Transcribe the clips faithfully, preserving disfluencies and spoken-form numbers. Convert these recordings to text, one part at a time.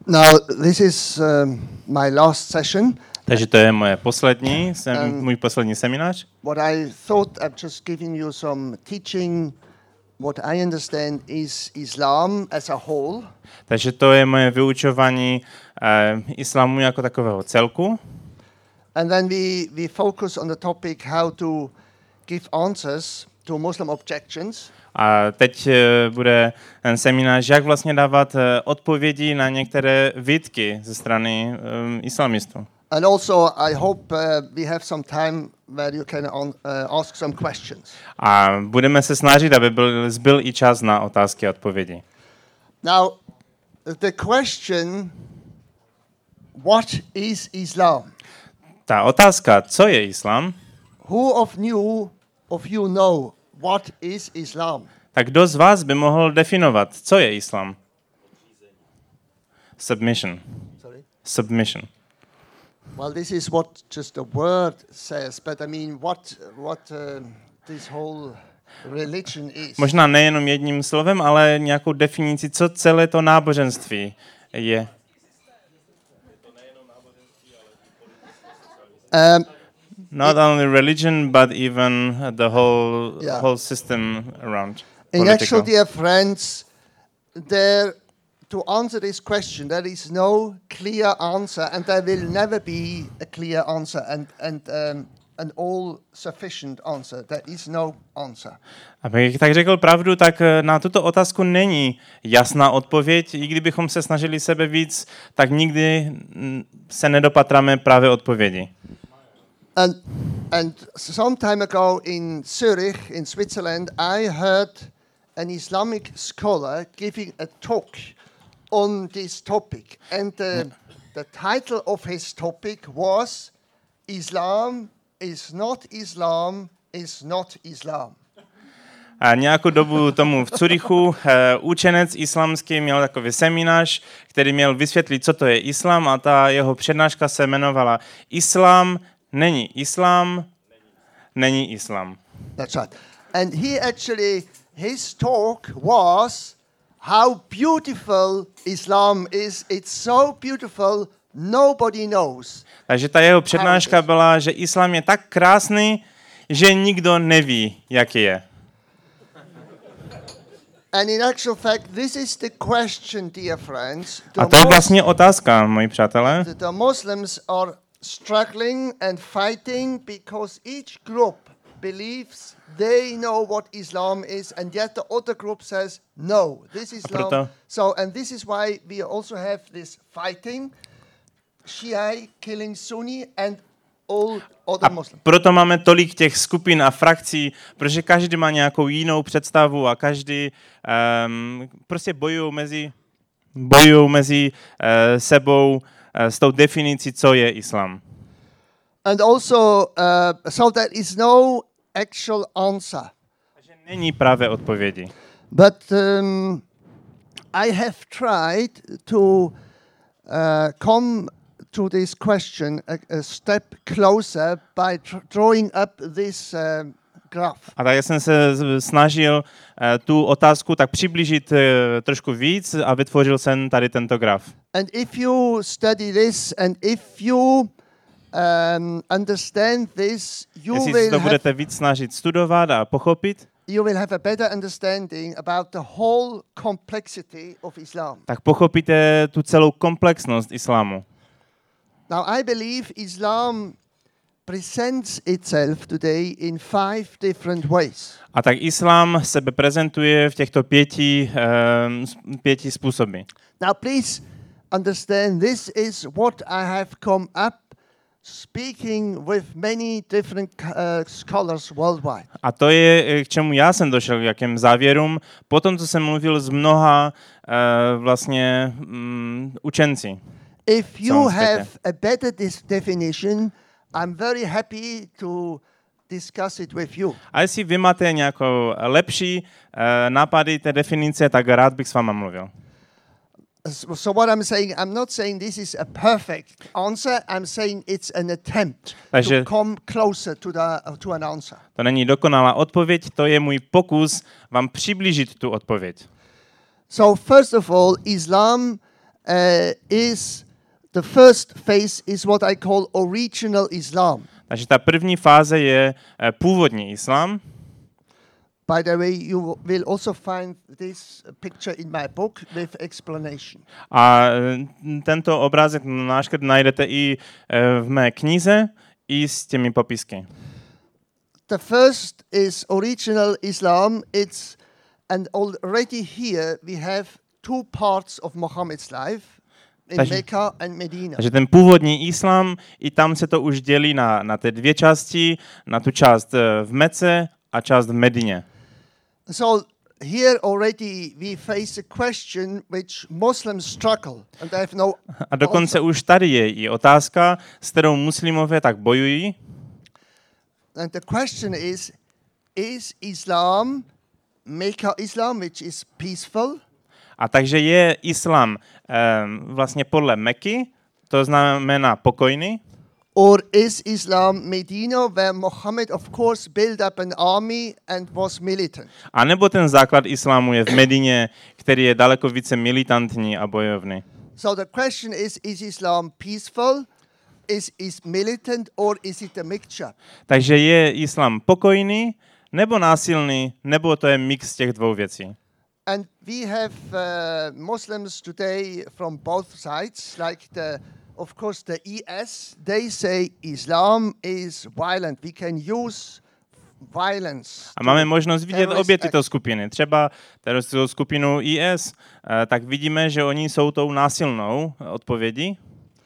Now, this is um, my last session. Takže to je moje poslední, sem, Um, můj poslední seminář. What I thought I'm just giving you some teaching, what I understand is Islam as a whole. Takže to je moje vyučování uh, islámu jako takového celku. And then we, we focus on the topic how to give answers to Muslim objections. A teď uh, bude ten seminář, jak vlastně dávat uh, odpovědi na některé výtky ze strany um, islamistů. And also, I hope uh, we have some time where you can on, uh, ask some questions. A budeme se snažit, aby byl, zbyl i čas na otázky a odpovědi. Now, the question, what is Islam? Ta otázka, co je islám, Who of you of you know what is Islam? tak kdo z vás by mohl definovat, co je islám? Submission. Sorry. Submission. Well, this is what just the word says, but I mean, what what uh, this whole religion is. Možná nejenom jedním slovem, ale nějakou definici, co celé to náboženství je. Um, Not only religion, but even the whole Yeah. whole system around. in Political. actual, dear friends, there to answer this question, there is no clear answer, and there will never be a clear answer, and and um, an all-sufficient answer. There is no answer. Abych tak řekl pravdu, tak na tuto otázku není jasná odpověď. I kdybychom se snažili sebe víc, tak nikdy mm, se nedopatráme právě odpovědi. And and some time ago in Zurich, in Switzerland, I heard an Islamic scholar giving a talk on this topic, and the, the title of his topic was "Islam is not Islam is not Islam." A nějakou dobu tomu v Curychu uh, učenec islamský měl takový seminář, který měl vysvětlit, co to je islám, a ta jeho přednáška se jmenovala Islám není islám, není islám. That's right. And he actually, his talk was how beautiful Islam is. It's so beautiful, nobody knows. Takže ta jeho přednáška byla, že islám je tak krásný, že nikdo neví, jaký je. And in actual fact, this is the question, dear friends. The, A to je Mus- vlastně otázka, moji přátelé. the, the Muslims are struggling and fighting because each group believes they know what Islam is, and yet the other group says no, this is Islam. proto- So, and this is why we also have this fighting, Shia killing Sunni and all other A Muslims. proto máme tolik těch skupin a frakcí, protože každý má nějakou jinou představu a každý um, prostě bojují mezi, bojují mezi uh, sebou uh, s tou definicí, co je islám. And also, uh, so there is no actual answer. Takže není právě odpovědi. But um, I have tried to uh, come to this question a, a step closer by tr- drawing up this um, graph. A tak jsem se z- snažil uh, tu otázku tak přiblížit uh, trošku víc a vytvořil jsem tady tento graf. And if you study this and if you um, understand this, you Jestli se will to have, budete víc snažit studovat a pochopit, you will have a better understanding about the whole complexity of Islam. tak pochopíte tu celou komplexnost islámu. Now, I believe Islam presents itself today in five different ways. A tak islám sebe prezentuje v těchto pěti, um, pěti způsoby. Now, please understand, this is what I have come up speaking with many different uh, scholars worldwide. A to je, k čemu já jsem došel, k jakým závěrům, potom, co jsem mluvil s mnoha uh, vlastně um, učenci. If you Sounds better. have a better dis- definition, I'm very happy to discuss it with you. A jestli vy máte nějakou lepší uh, nápady té definice, tak rád bych s váma mluvil. So, so what I'm saying, I'm not saying this is a perfect answer. I'm saying it's an attempt Takže- to come closer to the uh, to an answer. To není dokonalá odpověď, to je můj pokus vám přiblížit tu odpověď. So first of all, Islam is the first phase is what I call original Islam. Takže ta první fáze je uh, původní islám. By the way, you will also find this picture in my book with explanation. A uh, tento obrázek náškrт najdete i uh, v mé knize, i s těmi popisky. The first is original Islam. It's and already here we have two parts of Muhammad's life in Takže- Mecca and Medina. Takže ten původní islám, i tam se to už dělí na, na ty dvě části, na tu část uh, v Mece a část v Medině. So here already we face a question which Muslims struggle and they have no A dokonce answer. už tady je i otázka, s kterou muslimové tak bojují. And the question is, is Islam, Mecca Islam, which is peaceful, A takže je islám um, vlastně podle Meky, to znamená pokojný, or is Islam Medina, where Muhammad, of course, built up an army and was militant? a nebo ten základ islámu je v Medině, který je daleko více militantní a bojovný. So the question is, is Islam peaceful, is is militant, or is it a mixture? Takže je islám pokojný, nebo násilný, nebo to je mix těch dvou věcí. And we have uh, Muslims today from both sides, like the, of course, the E S. They say Islam is violent. We can use violence. A máme možnost vidět terrorist obě tyto act. skupiny. Třeba teroristickou skupinu I S, eh, tak vidíme, že oni jsou tou násilnou odpovědí.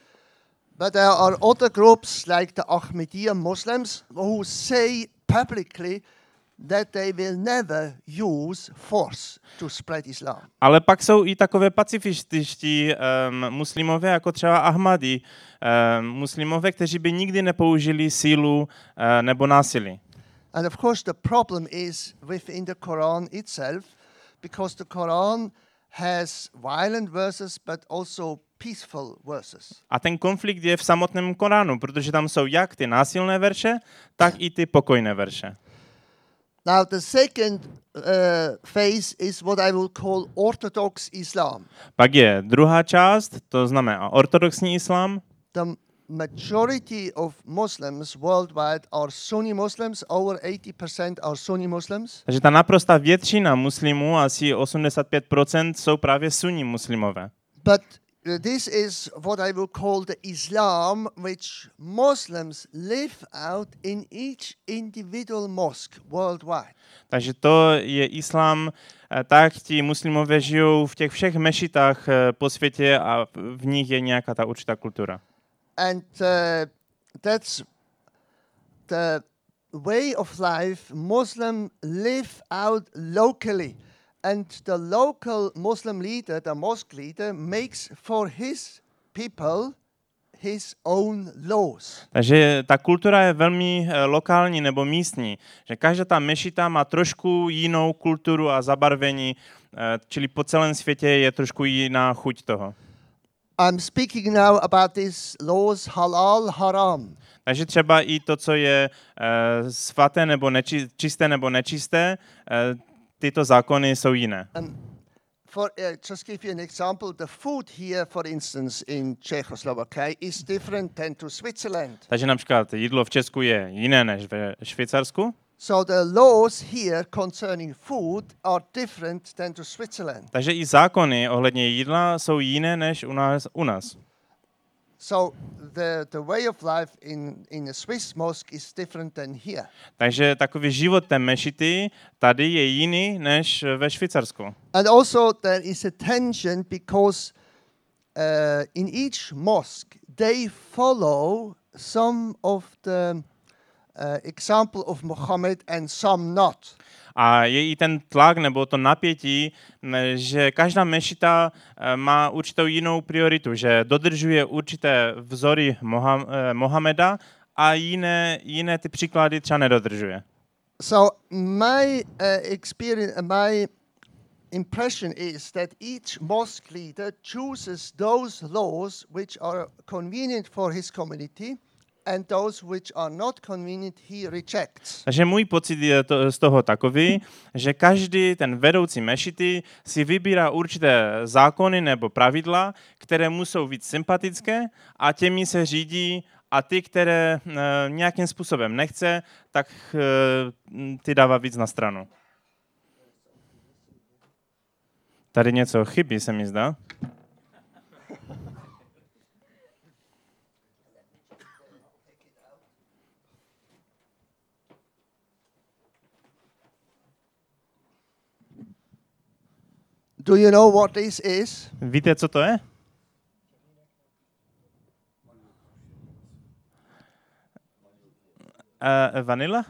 But there are other groups like the Ahmadiyya Muslims who say publicly that they will never use force to spread Islam. Ale pak jsou i takové pacifističtí um, muslimové, jako třeba Ahmadi, um, muslimové, kteří by nikdy nepoužili sílu uh, nebo násilí. And of course, the problem is within the Quran itself, because the Quran has violent verses but also peaceful verses. A ten konflikt je v samotném Koránu, protože tam jsou jak ty násilné verše, tak i ty pokojné verše. Now, the second uh, phase is what I will call Orthodox Islam. Pak je druhá část, to znamená ortodoxní islám. The majority of Muslims worldwide are Sunni Muslims. Over eighty percent are Sunni Muslims. Takže ta naprostá většina muslimů, asi osmdesát pět procent, jsou právě sunní muslimové. But uh, this is what I will call the Islam which Muslims live out in each individual mosque worldwide. Takže to je islám, eh, tak ti muslimové žijou v těch všech mešitách eh, po světě a v nich je nějaká ta určitá kultura. And uh, that's the way of life Muslim live out locally. And the local Muslim leader, the mosque leader, makes for his people his own laws. Takže ta kultura je velmi eh, lokální nebo místní, že každá ta mešita má trošku jinou kulturu a zabarvení, eh, čili po celém světě je trošku jiná chuť toho. I'm speaking now about these laws, halal, haram. Takže třeba i to, co je uh, svaté nebo neči, čisté nebo nečisté, uh, tyto zákony jsou jiné. Um, for uh, just give you an example, the food here, for instance, in Czechoslovakia is different than to Switzerland. Takže například jídlo v Česku je jiné než ve Švýcarsku. So the laws here concerning food are different than to Switzerland. Takže i zákony ohledně jídla jsou jiné než u nás. U nás. So the, the way of life in, in a Swiss mosque is different than here. Takže takový život té mešity tady je jiný než ve Švýcarsku. And also there is a tension because uh, in each mosque they follow some of the uh, example of Muhammad and some not. A je i ten tlak nebo to napětí, že každá mešita má určitou jinou prioritu, že dodržuje určité vzory Moha- Mohameda a jiné, jiné ty příklady třeba nedodržuje. So my uh, experience, my impression is that each mosque leader chooses those laws which are convenient for his community and those which are not convenient he rejects. Takže můj pocit je to, z toho takový, že každý ten vedoucí mešity si vybírá určité zákony nebo pravidla, které mu jsou víc sympatické a těmi se řídí a ty, které e, nějakým způsobem nechce, tak e, ty dává víc na stranu. Tady něco chybí, se mi zdá. Do you know what this is? Víte, co to je? Uh, vanila?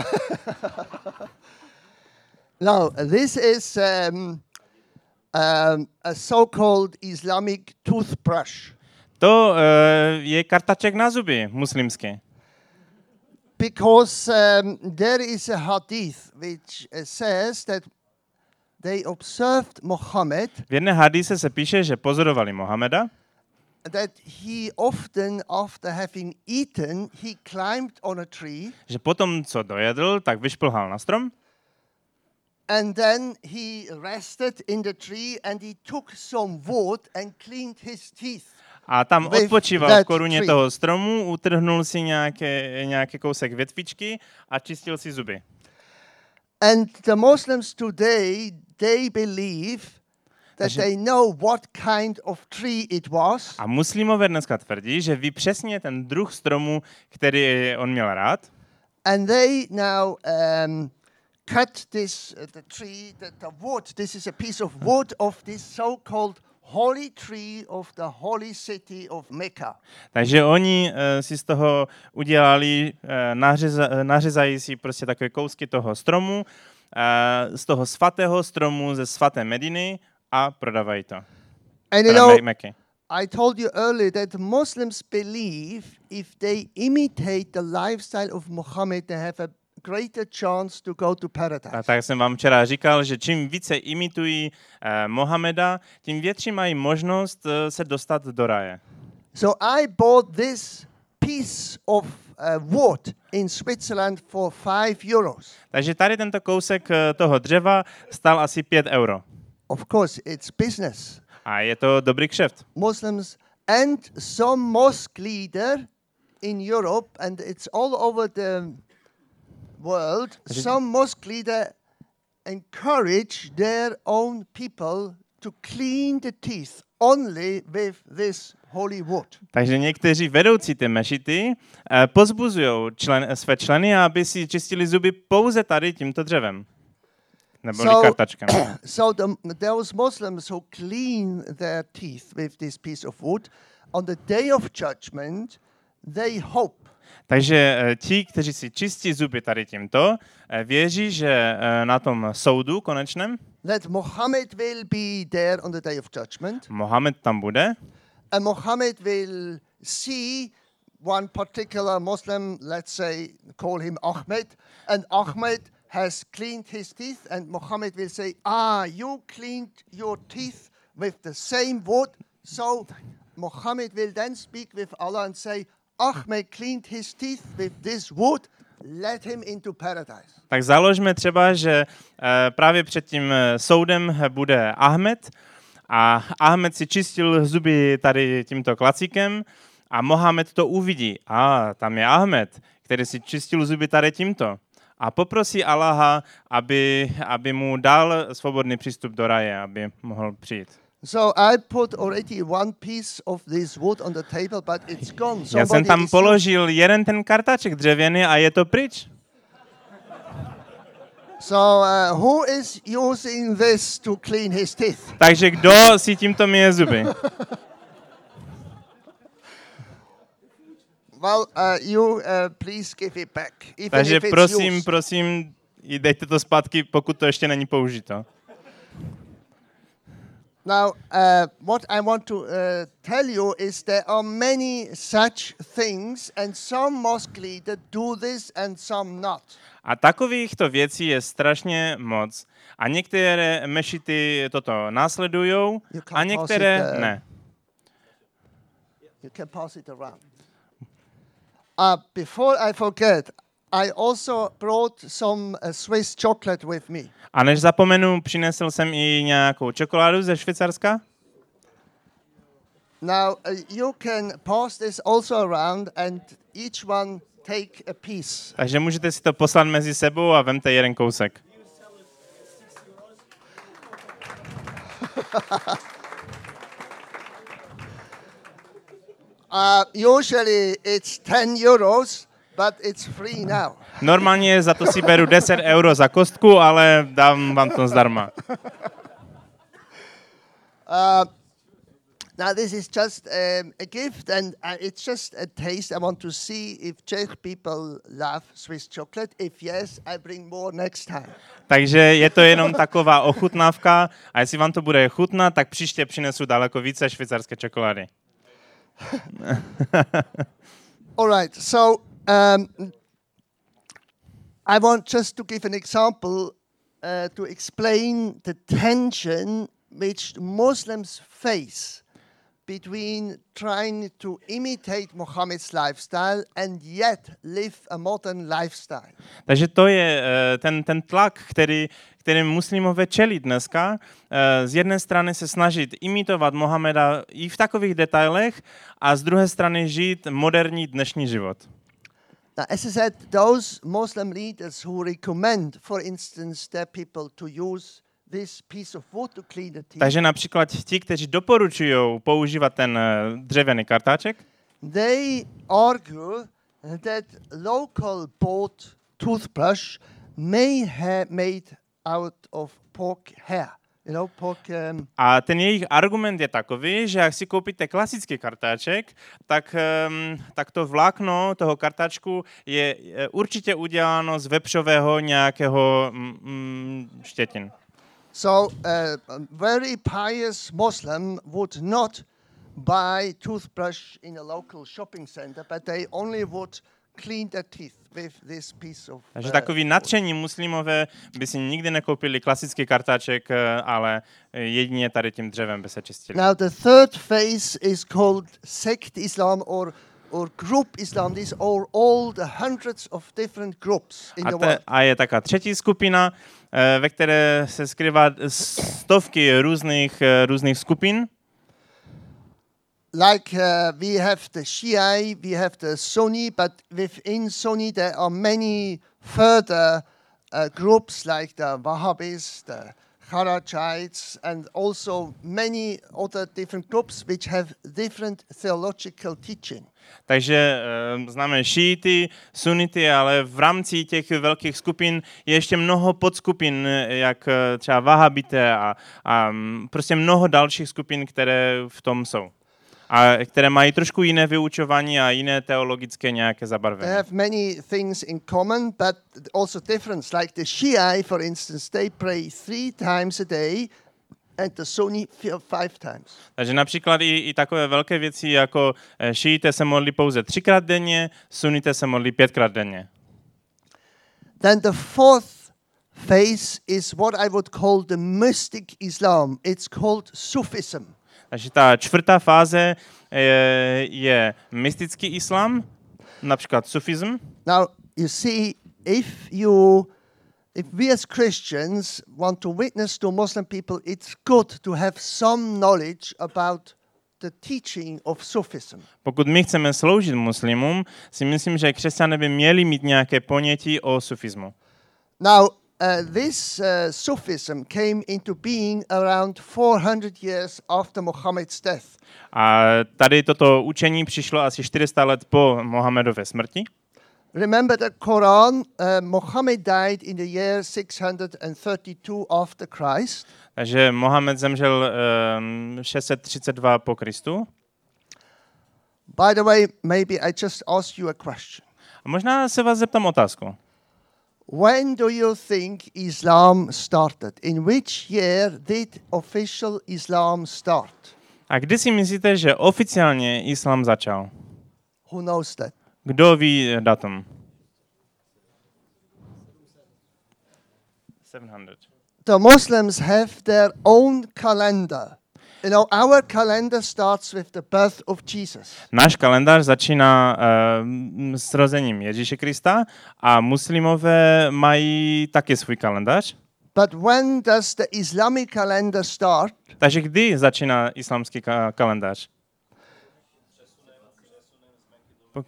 No, this is um, um, a so-called Islamic toothbrush. To uh, je kartaček na zuby muslimský. Because um, there is a hadith which uh, says that they observed Muhammad. V jedné hadise se píše, že pozorovali Mohameda. That he often, after having eaten, he climbed on a tree. Že potom, co dojedl, tak vyšplhal na strom. And then he rested in the tree and he took some wood and cleaned his teeth. A tam with odpočíval that v koruně tree. toho stromu, utrhnul si nějaké, nějaký kousek větvičky a čistil si zuby. And the Muslims today, they believe that Takže- they know what kind of tree it was. A muslimové dneska tvrdí, že ví přesně ten druh stromu, který on měl rád. And they now um, cut this, uh, the tree, the, the wood. This is a piece of wood of this so-called holy tree of the holy city of Mecca. Takže oni uh, si z toho udělali, uh, nařeza, uh, nařezají si prostě takové kousky toho stromu, uh, z toho svatého stromu ze svaté Mediny a prodávají to. And you Teda know, Me- Meky. I told you earlier that Muslims believe if they imitate the lifestyle of Muhammad, they have a greater chance to go to paradise. A tak jsem vám včera říkal, že čím více imitují uh, Mohameda, tím větší mají možnost uh, se dostat do raje. So I bought this piece of uh, wood in Switzerland for five euros. Takže tady tento kousek uh, toho dřeva stál asi pět euro. Of course, it's business. A je to dobrý kšeft. Muslims and some mosque leader in Europe, and it's all over the world, some mosque leader encourage their own people to clean the teeth only with this holy wood. Takže někteří vedoucí ty mešity uh, pozbuzují člen, své členy, aby si čistili zuby pouze tady tímto dřevem. Nebo So- kartačkem. So the, those Muslims who clean their teeth with this piece of wood, on the day of judgment, they hope Takže eh, ti, kteří si čistí zuby tady tímto, eh, věří, že eh, na tom soudu konečném that Muhammad will be there on the day of judgment, Mohamed tam bude and Muhammad will see one particular Muslim, let's say, call him Ahmed, and Ahmed has cleaned his teeth, and Muhammad will say, ah, you cleaned your teeth with the same wood. So Muhammad will then speak with Allah and say, Ahmed cleaned his teeth with this wood, let him into paradise. Tak založme třeba, že eh, právě před tím eh, soudem bude Ahmed a Ahmed si čistil zuby tady tímto klacíkem a Mohamed to uvidí. A tam je Ahmed, který si čistil zuby tady tímto. A poprosí Allaha, aby, aby mu dal svobodný přístup do raje, aby mohl přijít. So I put already one piece of this wood on the table, but it's gone. Já jsem Somebody tam is- položil jeden ten kartáček dřevěný a je to pryč. So uh, who is using this to clean his teeth? Takže kdo si tímto myje zuby? Well, uh, you uh, please give it back. Even Takže if it's prosím, used. prosím, i dejte to zpátky, pokud to ještě není použito. Now, uh, what I want to uh, tell you is there are many such things, and some mosque leaders do this and some not. A takovýchto věcí je strašně moc. A některé mešity toto následujou You can't a některé pass it, uh, ne. You can pass it around. Uh, before I forget, I also brought some uh, Swiss chocolate with me. A než zapomenu, přinesl jsem i nějakou čokoládu ze Švýcarska. Now, uh, you can pass this also around and each one take a piece. Takže můžete si to poslat mezi sebou a vemte jeden kousek. uh, usually it's ten euros, but it's free now. Normálně za to si beru deset euro za kostku, ale dám vám to zdarma. Uh, now this is just um, a gift, and uh, it's just a taste. I want to see if Czech people love Swiss chocolate. If yes, I bring more next time. Takže je to jenom taková ochutnávka a jestli vám to bude chutnat, tak příště přinesu daleko více švýcarské čokolády. All right, so um, I want just to give an example uh, to explain the tension which Muslims face between trying to imitate Muhammad's lifestyle and yet live a modern lifestyle. Takže to je uh, ten, ten tlak, který, kterým muslimové čelí dneska. Uh, z jedné strany se snažit imitovat Mohameda i v takových detailech a z druhé strany žít moderní dnešní život. Now, as I said, those Muslim leaders who recommend, for instance, their people to use this piece of wood to clean the teeth. Takže například ti, kteří doporučují používat ten uh, dřevěný kartáček, They argue that local bought toothbrush may have made out of pork hair. You know, pork. Um, a ten jejich argument je takový, že jak si koupíte klasický kartáček, tak, um, tak to vlákno toho kartáčku je uh, určitě uděláno z vepřového nějakého mm, štětin. So uh, a very pious Muslim would not buy toothbrush in a local shopping center, but they only would clean their teeth with this piece of. Takže uh, takový nadšení muslimové by si nikdy nekoupili klasický kartáček, ale jedině tady tím dřevem by se čistili. Now the third phase is called sect Islam or or group Islam. These are all the hundreds of different groups in A, the te, world. a je taká třetí skupina, ve které se skrývá stovky různých, různých skupin. Like uh, we have the Shia, we have the Sunni, but within Sunni there are many further uh, groups like the Wahhabis, the Kharajites, and also many other different groups which have different theological teaching. Takže e, známe šíity, sunity, ale v rámci těch velkých skupin je ještě mnoho podskupin, jak třeba Wahabité a, a prostě mnoho dalších skupin, které v tom jsou. A které mají trošku jiné vyučování a jiné teologické nějaké zabarvení. They have many things in common, but also difference. Like the Shia, for instance, they pray three times a day, and the Sunni five times. Takže například i, i takové velké věci, jako šíité se modlí pouze třikrát denně, sunité se modlí pětkrát denně. Then the fourth phase is what I would call the mystic Islam. It's called Sufism. Takže ta čtvrtá fáze je, je mystický islám, například sufism. Now, you see, if you, if we as Christians want to witness to Muslim people, it's good to have some knowledge about the teaching of Sufism. Pokud my chceme sloužit muslimům, si myslím, že křesťané by měli mít nějaké ponětí o sufismu. Now, uh, this uh, Sufism came into being around four hundred years after Muhammad's death. A tady toto učení přišlo asi čtyři sta let po Mohamedově smrti. Remember the Quran, uh, Muhammad died in the year six hundred thirty-two after Christ. Takže Mohamed zemřel um, šest set třicet dva po Kristu. By the way, maybe I just ask you a question. A možná se vás zeptám otázku. When do you think Islam started? In which year did official Islam start? A kdy si myslíte, že oficiálně islám začal? Who knows that? Kdo ví datum? sedm set. The Muslims have their own calendar. You know, our calendar starts with the birth of Jesus. Náš kalendář začíná uh, s rozením Ježíše Krista a muslimové mají taky svůj kalendář. But when does the Islamic calendar start? Takže kdy začíná islámský ka- kalendář? Uh,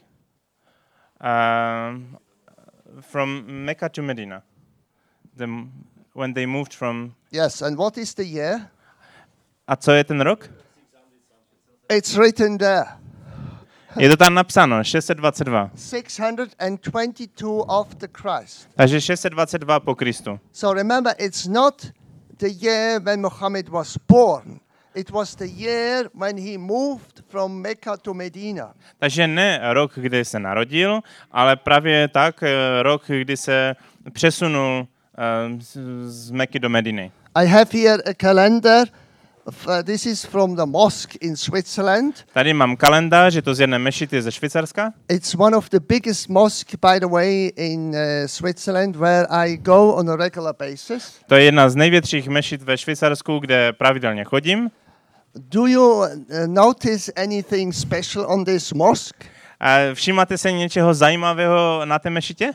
from Mecca to Medina. The, when they moved from... Yes, and what is the year? A co je ten rok? It's written there. Je to tam napsáno, šest set dvacet dva. six hundred twenty-two after Christ. Takže šest set dvacet dva po Kristu. So remember, it's not the year when Muhammad was born. It was the year when he moved from Mecca to Medina. Takže ne rok, kdy se narodil, ale právě tak rok, kdy se přesunul z, z Meky do Mediny. I have here a calendar. Uh, this is from the mosque in Switzerland. Tady mám kalendář, je to z jedné mešity ze Švýcarska. It's one of the biggest mosques, by the way, in uh, Switzerland, where I go on a regular basis. To je jedna z největších mešit ve Švýcarsku, kde pravidelně chodím. Do you uh, notice anything special on this mosque? A všímáte se něčeho zajímavého na té mešitě?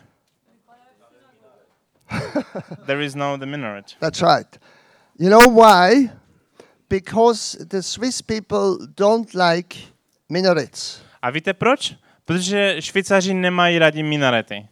There is no the minaret. That's right. You know why? Because the Swiss people don't like minarets. A víte proč? Protože Švýcaři nemají rádi minarety.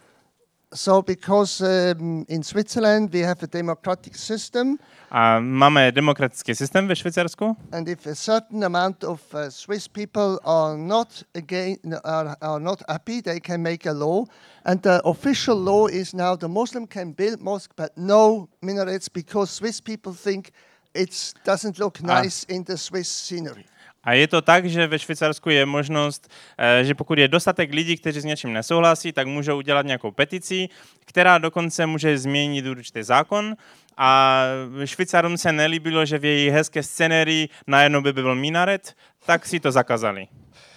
So because um, in Switzerland we have a democratic system. A máme demokratický systém ve Švýcarsku. And if a certain amount of uh, Swiss people are not again are, are not happy, they can make a law. And the official law is now the Muslim can build mosque, but no minarets, because Swiss people think it doesn't look nice in the Swiss scenery. A je to tak, že ve Švýcarsku je možnost, že pokud je dostatek lidí, kteří s něčím nesouhlasí, tak můžou udělat nějakou petici, která dokonce může změnit určitý zákon. A Švýcarům se nelíbilo, že v její hezké scenérii najednou by byl minaret, tak si to zakázali.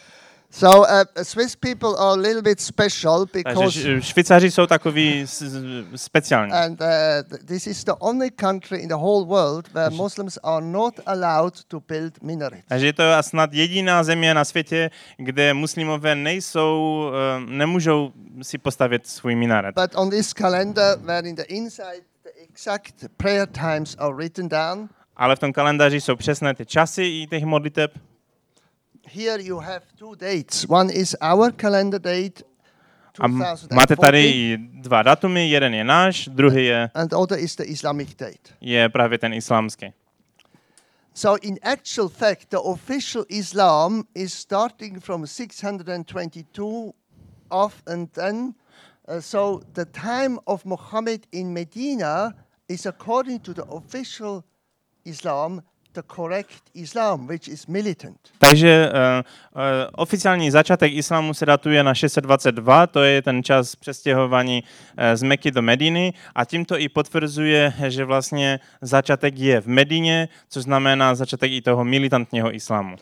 So uh, Swiss people are a little bit special because Takže Švýcaři jsou takový speciální. And uh, th- this is the only country in the whole world where Muslims are not allowed to build minarets. Takže je to snad jediná země na světě, kde muslimové nejsou, uh, nemůžou si postavit svůj minaret. But on this calendar, where in the inside the exact prayer times are written down. Ale v tom kalendáři jsou přesné ty časy i těch modliteb. Here you have two dates. One is our calendar date. A máte tady i dva datumy, jeden je náš, druhý je, and the other is the Islamic date. Je právě ten islámský. So in actual fact, the official Islam is starting from six hundred twenty-two off and then. Uh, so the time of Muhammad in Medina is, according to the official Islam, the correct Islam, which is militant. Takže uh, uh, oficiální začátek islámu se datuje na šest set dvacet dva, to je ten čas přestěhování uh, z Meky do Mediny a tímto i potvrzuje, že vlastně začátek je v Medině, což znamená začátek i toho militantního islámu.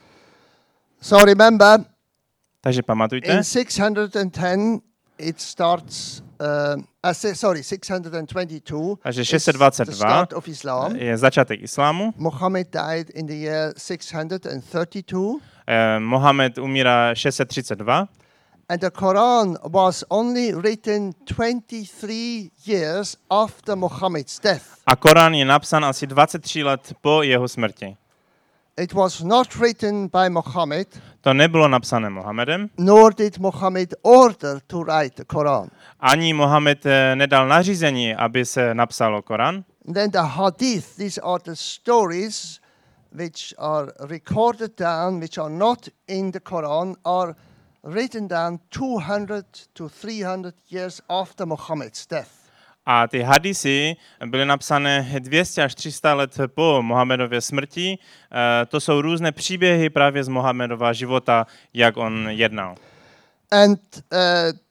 So remember, takže pamatujte, in six hundred ten it starts, uh, uh, sorry, six hundred twenty-two takže šest set dvacet dva je začátek islámu. Muhammad died in the year six hundred thirty-two. Eh, Mohamed umírá šest set třicet dva. And the Quran was only written twenty-three years after Muhammad's death. A Korán je napsán asi dvacet tři let po jeho smrti. It was not written by Muhammad. To nebylo napsané Mohamedem. Nor did Muhammad order to write the Quran. Ani Mohamed nedal nařízení, aby se napsalo Korán. Then the hadith, these are the stories which are recorded down, which are not in the Quran, are written down two hundred to three hundred years after Muhammad's death. A ty hadisy byly napsané dvě stě až tři sta let po Mohamedově smrti. E, to jsou různé příběhy právě z Mohamedova života, jak on jednal. And uh,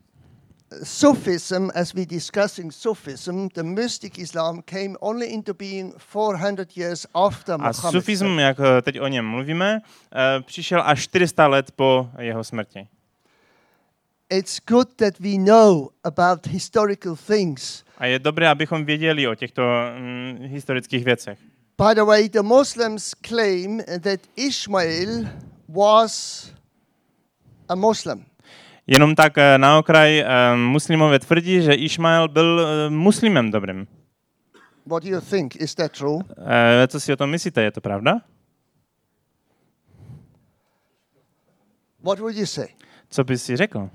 Sufism, as we discussing Sufism, the mystic Islam came only into being four hundred years after Muhammad. A sufism, jak teď o něm mluvíme, e, přišel až čtyři sta let po jeho smrti. It's good that we know about historical things. A je dobré, abychom věděli o těchto mm, historických věcech. By the way, the Muslims claim that Ishmael was a Muslim. Jenom tak eh, na okraj, eh, muslimové tvrdí, že Išmael byl eh, muslimem dobrým. What do you think? Is that true? Eh, co si o tom myslíte, je to pravda? What would you say? Co bys si řekl?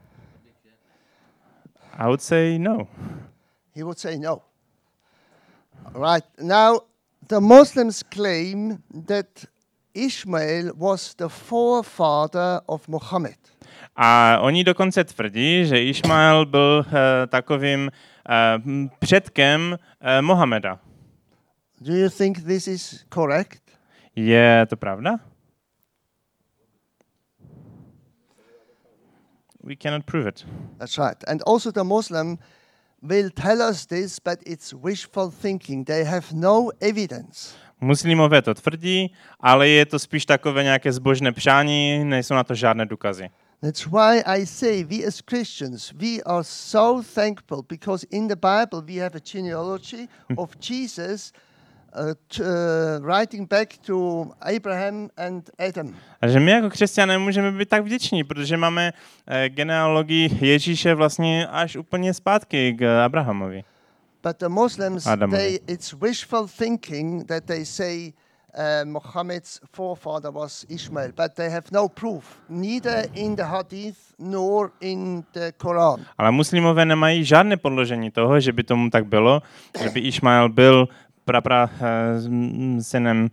I would say no. He would say no. Right. Now, the Muslims claim that Ishmael was the forefather of Muhammad. A oni dokonce tvrdí, že Išmael byl eh, takovým eh, předkem eh, Mohameda. Do you think this is correct? Je to pravda? We cannot prove it. That's right. And also the Muslim will tell us this, but it's wishful thinking. They have no evidence. Muslimové to tvrdí, ale je to spíš takové nějaké zbožné přání, nejsou na to žádné důkazy. That's why I say we as Christians, we are so thankful because in the Bible we have a genealogy of Jesus uh, t- uh, writing back to Abraham and Adam. A že my jako křesťané můžeme být tak vděční, protože máme eh, genealogii Ježíše vlastně až úplně zpátky k Abrahamovi. But the Muslims, Adamovi. they, it's wishful thinking that they say uh, Muhammad's forefather was Ishmael, but they have no proof, neither in the Hadith nor in the Quran. Ale muslimové nemají žádné podložení toho, že by tomu tak bylo, že by Išmael byl prapra uh, synem,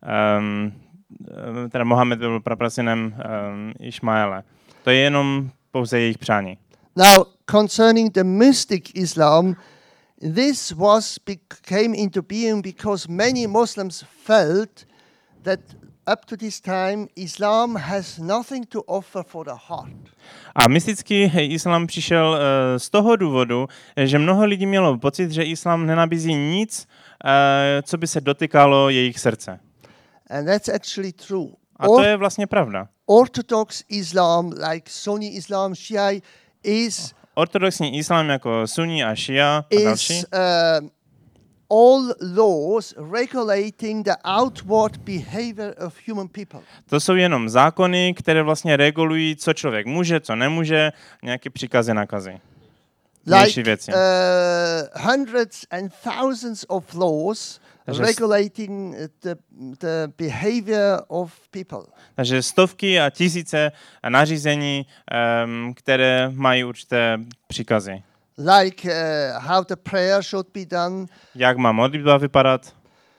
um, teda Mohamed byl prapra synem um, Išmaele. To je jenom pouze jejich přání. Now, concerning the mystic Islam, this was came into being because many Muslims felt that up to this time Islam has nothing to offer for the heart. A mystický islám přišel uh, z toho důvodu, že mnoho lidí mělo pocit, že islám nenabízí nic, uh, co by se dotykalo jejich srdce. And that's actually true. A to je vlastně pravda. Orthodox Islam, like Sunni Islam, Shia, is Ortodoxní islám jako Sunni a Šia a další, is uh, all laws regulating the outward behavior of human people. to jsou jenom zákony, které vlastně regulují, co člověk může, co nemůže, nějaké příkazy, nakazy. Vnější Like věci. uh, hundreds and thousands of laws Takže- regulating the, the behavior of people. Takže stovky a tisíce nařízení, um, které mají určité příkazy. Like uh, how the prayer should be done, Jak má modlitba vypadat,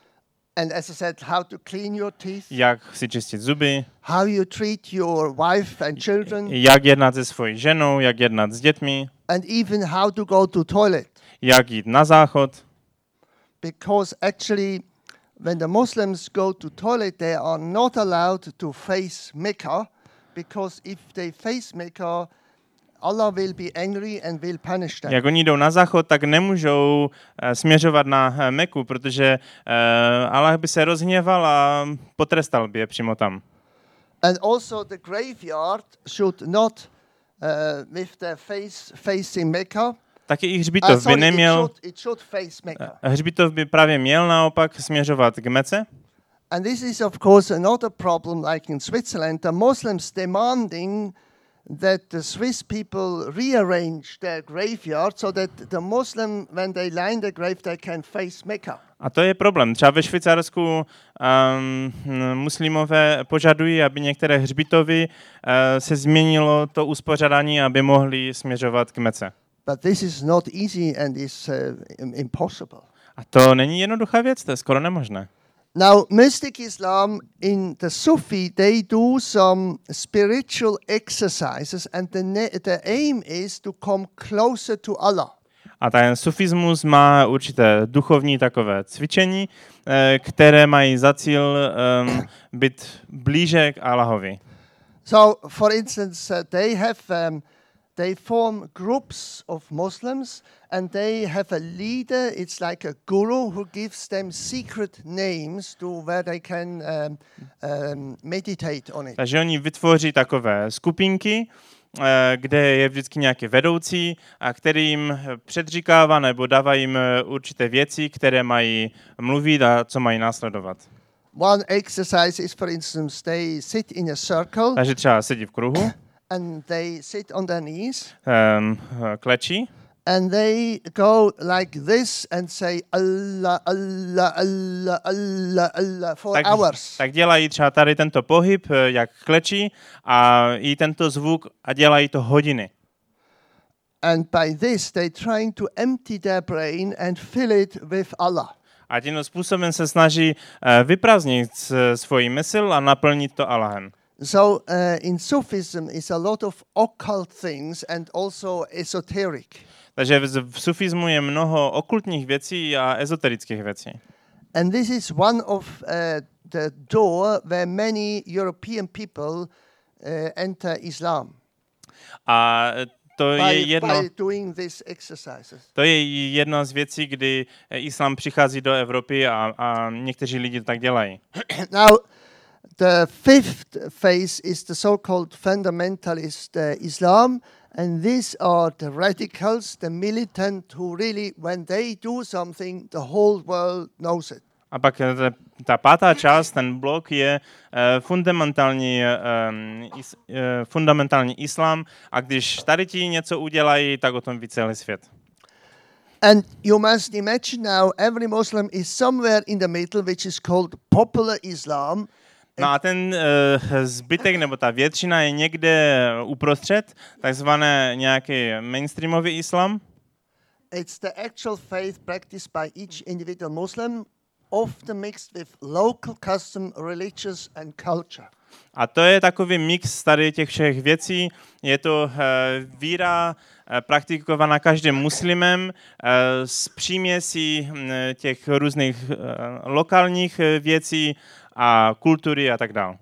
and as I said, how to clean your teeth, jak si čistit zuby, how you treat your wife and children, jak jednat se svojí ženou, jak jednat s dětmi, and even how to go to toilet. jak jít na záchod. Because actually, when the Muslims go to toilet, they are not allowed to face Mecca, because if they face Mecca, Allah will be angry and will punish them. Jak oni jdou na záchod, tak nemůžou uh, směřovat na uh, Meku, protože uh, Allah by se rozhněval a potrestal by je přímo tam. And also the graveyard should not uh, with their face facing Mecca. Taky i Uh, hřbitov by sorry, it neměl, should, it should face Mecca. hřbitov by právě měl naopak směřovat k Mece. And this is, of course, another problem, like in Switzerland, the Muslims demanding that the Swiss people rearrange their graveyard so that the Muslim, when they line the grave, they can face Mecca. A to je problém. Třeba ve Švýcarsku um, muslimové požadují, aby některé hřbitovy uh, se změnilo to uspořádání, aby mohli směřovat k Mece. But this is not easy and is uh, im- impossible. A to není jednoduchá věc, to je skoro nemožné. Now, mystic Islam in the Sufi, they do some spiritual exercises, and the, ne- the aim is to come closer to Allah. A ten sufismus má určité duchovní takové cvičení, eh, které mají za cíl um, být blíže k Allahovi. So, for instance, uh, they have um, they form groups of Muslims, and they have a leader. It's like a guru who gives them secret names to where they can um, um, meditate on it. Takže oni vytvoří takové skupinky, kde je vždycky nějaký vedoucí, a který jim předříkává nebo dává jim určité věci, které mají mluvit a co mají následovat. One exercise is, for instance, they sit in a circle. Takže třeba sedí v kruhu. And they sit on their knees. Um, klečí. And they go like this and say Allah, Allah, Allah, Allah, Allah for tak, hours. Tak dělají třeba tady tento pohyb, jak klečí, a i tento zvuk a dělají to hodiny. And by this they trying to empty their brain and fill it with Allah. A tímto způsobem se snaží uh, vyprázdnit svoji mysl a naplnit to Allahem. So uh, in Sufism is a lot of occult things and also esoteric. Takže v, v sufismu je mnoho okultních věcí a ezoterických věcí. And this is one of uh, the door where many European people uh, enter Islam. A to by, je jedno, by doing these exercises. To je jedna z věcí, kdy islám přichází do Evropy a, a někteří lidi tak dělají. Now, the fifth phase is the so-called fundamentalist uh, Islam, and these are the radicals, the militant who really, when they do something, the whole world knows it. A pak ta, ta pátá část, ten blok, je uh, fundamentální, um, is, uh, fundamentální islám, a když tady ti něco udělají, tak o tom ví celý svět. And you must imagine now every Muslim is somewhere in the middle, which is called popular Islam. No a ten uh, zbytek, nebo ta většina je někde uprostřed, takzvané nějaký mainstreamový islám. It's the actual faith practiced by each individual Muslim, often mixed with local custom, religious and culture. A to je takový mix tady těch všech věcí. Je to uh, víra uh, praktikovaná každým muslimem uh, s příměsí uh, těch různých uh, lokálních uh, věcí a kultury a tak dále.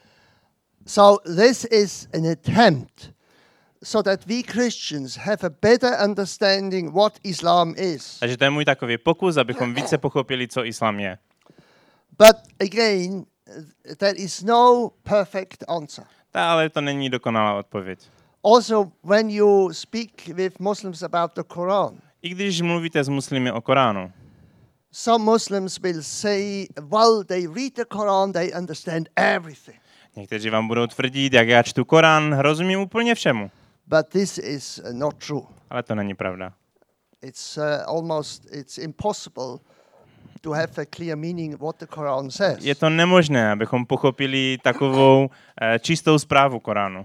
So this is an attempt so that we Christians have a better understanding what Islam is. Takže to je můj takový pokus, abychom více pochopili, co islám je. But again, there is no perfect answer. Ta, ale to není dokonalá odpověď. Also, when you speak with Muslims about the Quran, I když mluvíte s muslimy o Koránu, some Muslims will say, well, they read the Quran, they understand everything. někteří vám budou tvrdit, jak já čtu Korán, rozumím úplně všemu. But this is uh, not true. Ale to není pravda. It's uh, almost it's impossible to have a clear meaning what the Quran says. Je to nemožné, abychom pochopili takovou uh, čistou zprávu Koránu.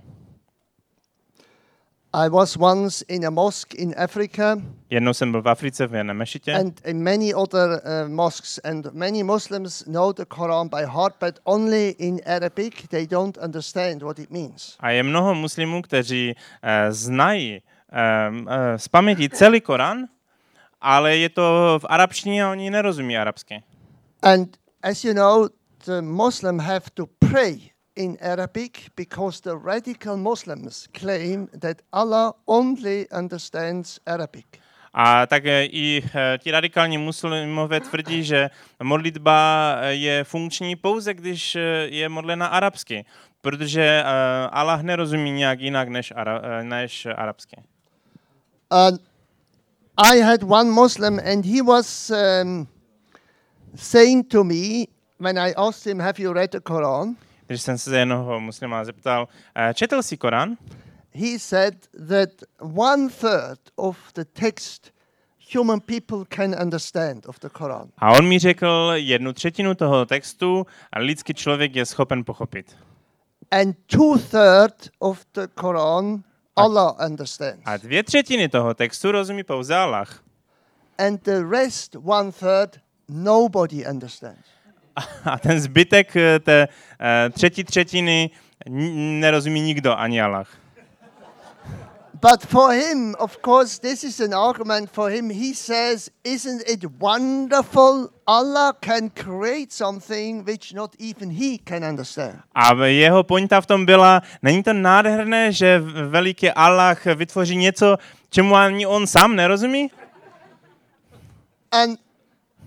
I was once in a mosque in Africa. Jednou jsem byl v Africe v jedné mešitě. And in many other uh, mosques, and many Muslims know the Quran by heart, but only in Arabic. They don't understand what it means. A je mnoho muslimů, kteří uh, znají uh, uh, z paměti celý Korán, ale je to v arabštině a oni nerozumí arabsky. And as you know, the Muslim have to pray in Arabic because the radical Muslims claim that Allah only understands Arabic. A tak i ti radikální muslimové tvrdí, že modlitba je funkční pouze, když je modlena arabsky, protože Allah nerozumí nějak jinak než, ara- než arabsky. Uh, I had one Muslim and he was um, saying to me when I asked him, have you read the Quran? Když jsem se jednoho muslima zeptal, četl jsi Korán? He said that one third of the text human people can understand of the Quran. A on mi řekl, jednu třetinu toho textu lidský člověk je schopen pochopit. And two third of the Quran Allah understands. A dvě třetiny toho textu rozumí pouze Allah. And the rest, one third, nobody understands. A ten zbytek té uh, třetí třetiny n- nerozumí nikdo, ani Allah. But for him, of course, this is an argument for him. He says, isn't it wonderful? Allah can create something which not even he can understand. A jeho pointa v tom byla, není to nádherné, že veliký Allah vytvoří něco, čemu ani on sám nerozumí? And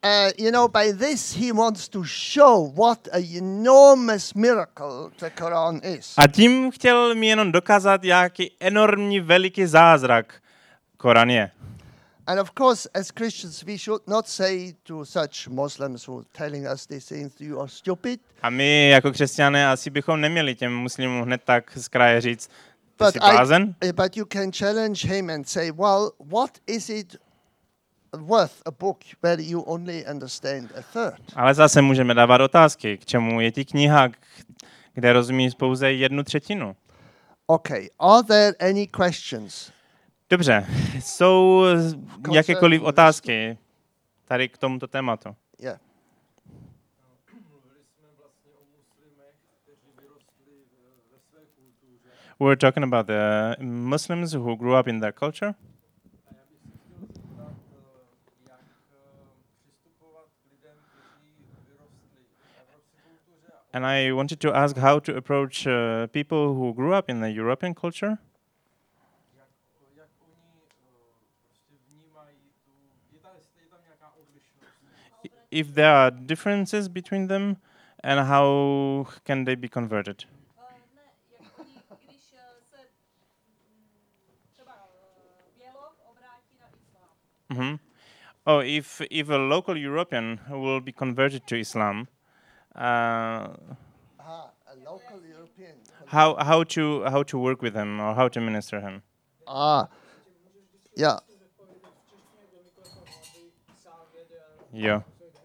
uh, you know, by this he wants to show what a enormous miracle the Quran is. A tím chtěl mi jenom dokázat, jaký enormní veliký zázrak Koran je. And of course, as Christians, we should not say to such Muslims who are telling us these things, you are stupid. A my jako křesťané asi bychom neměli těm muslimům hned tak z kraje říct, ty But, jsi I, blázen. but you can challenge him and say, well, what is it worth a book where you only understand a third? Ale zase můžeme dávat otázky, k čemu je ti kniha, kde rozumíš pouze jednu třetinu. Okay, are there any questions? Dobře, jsou jakékoliv otázky tady k tomuto tématu? Yeah. We're talking about the Muslims who grew up in their culture. And I wanted to ask how to approach uh, people who grew up in the European culture. If there are differences between them, and how can they be converted? Mm-hmm. Oh, if if a local European will be converted to Islam, uh, Aha, a local European. how how to how to work with him or how to minister him? Ah, yeah. Jo.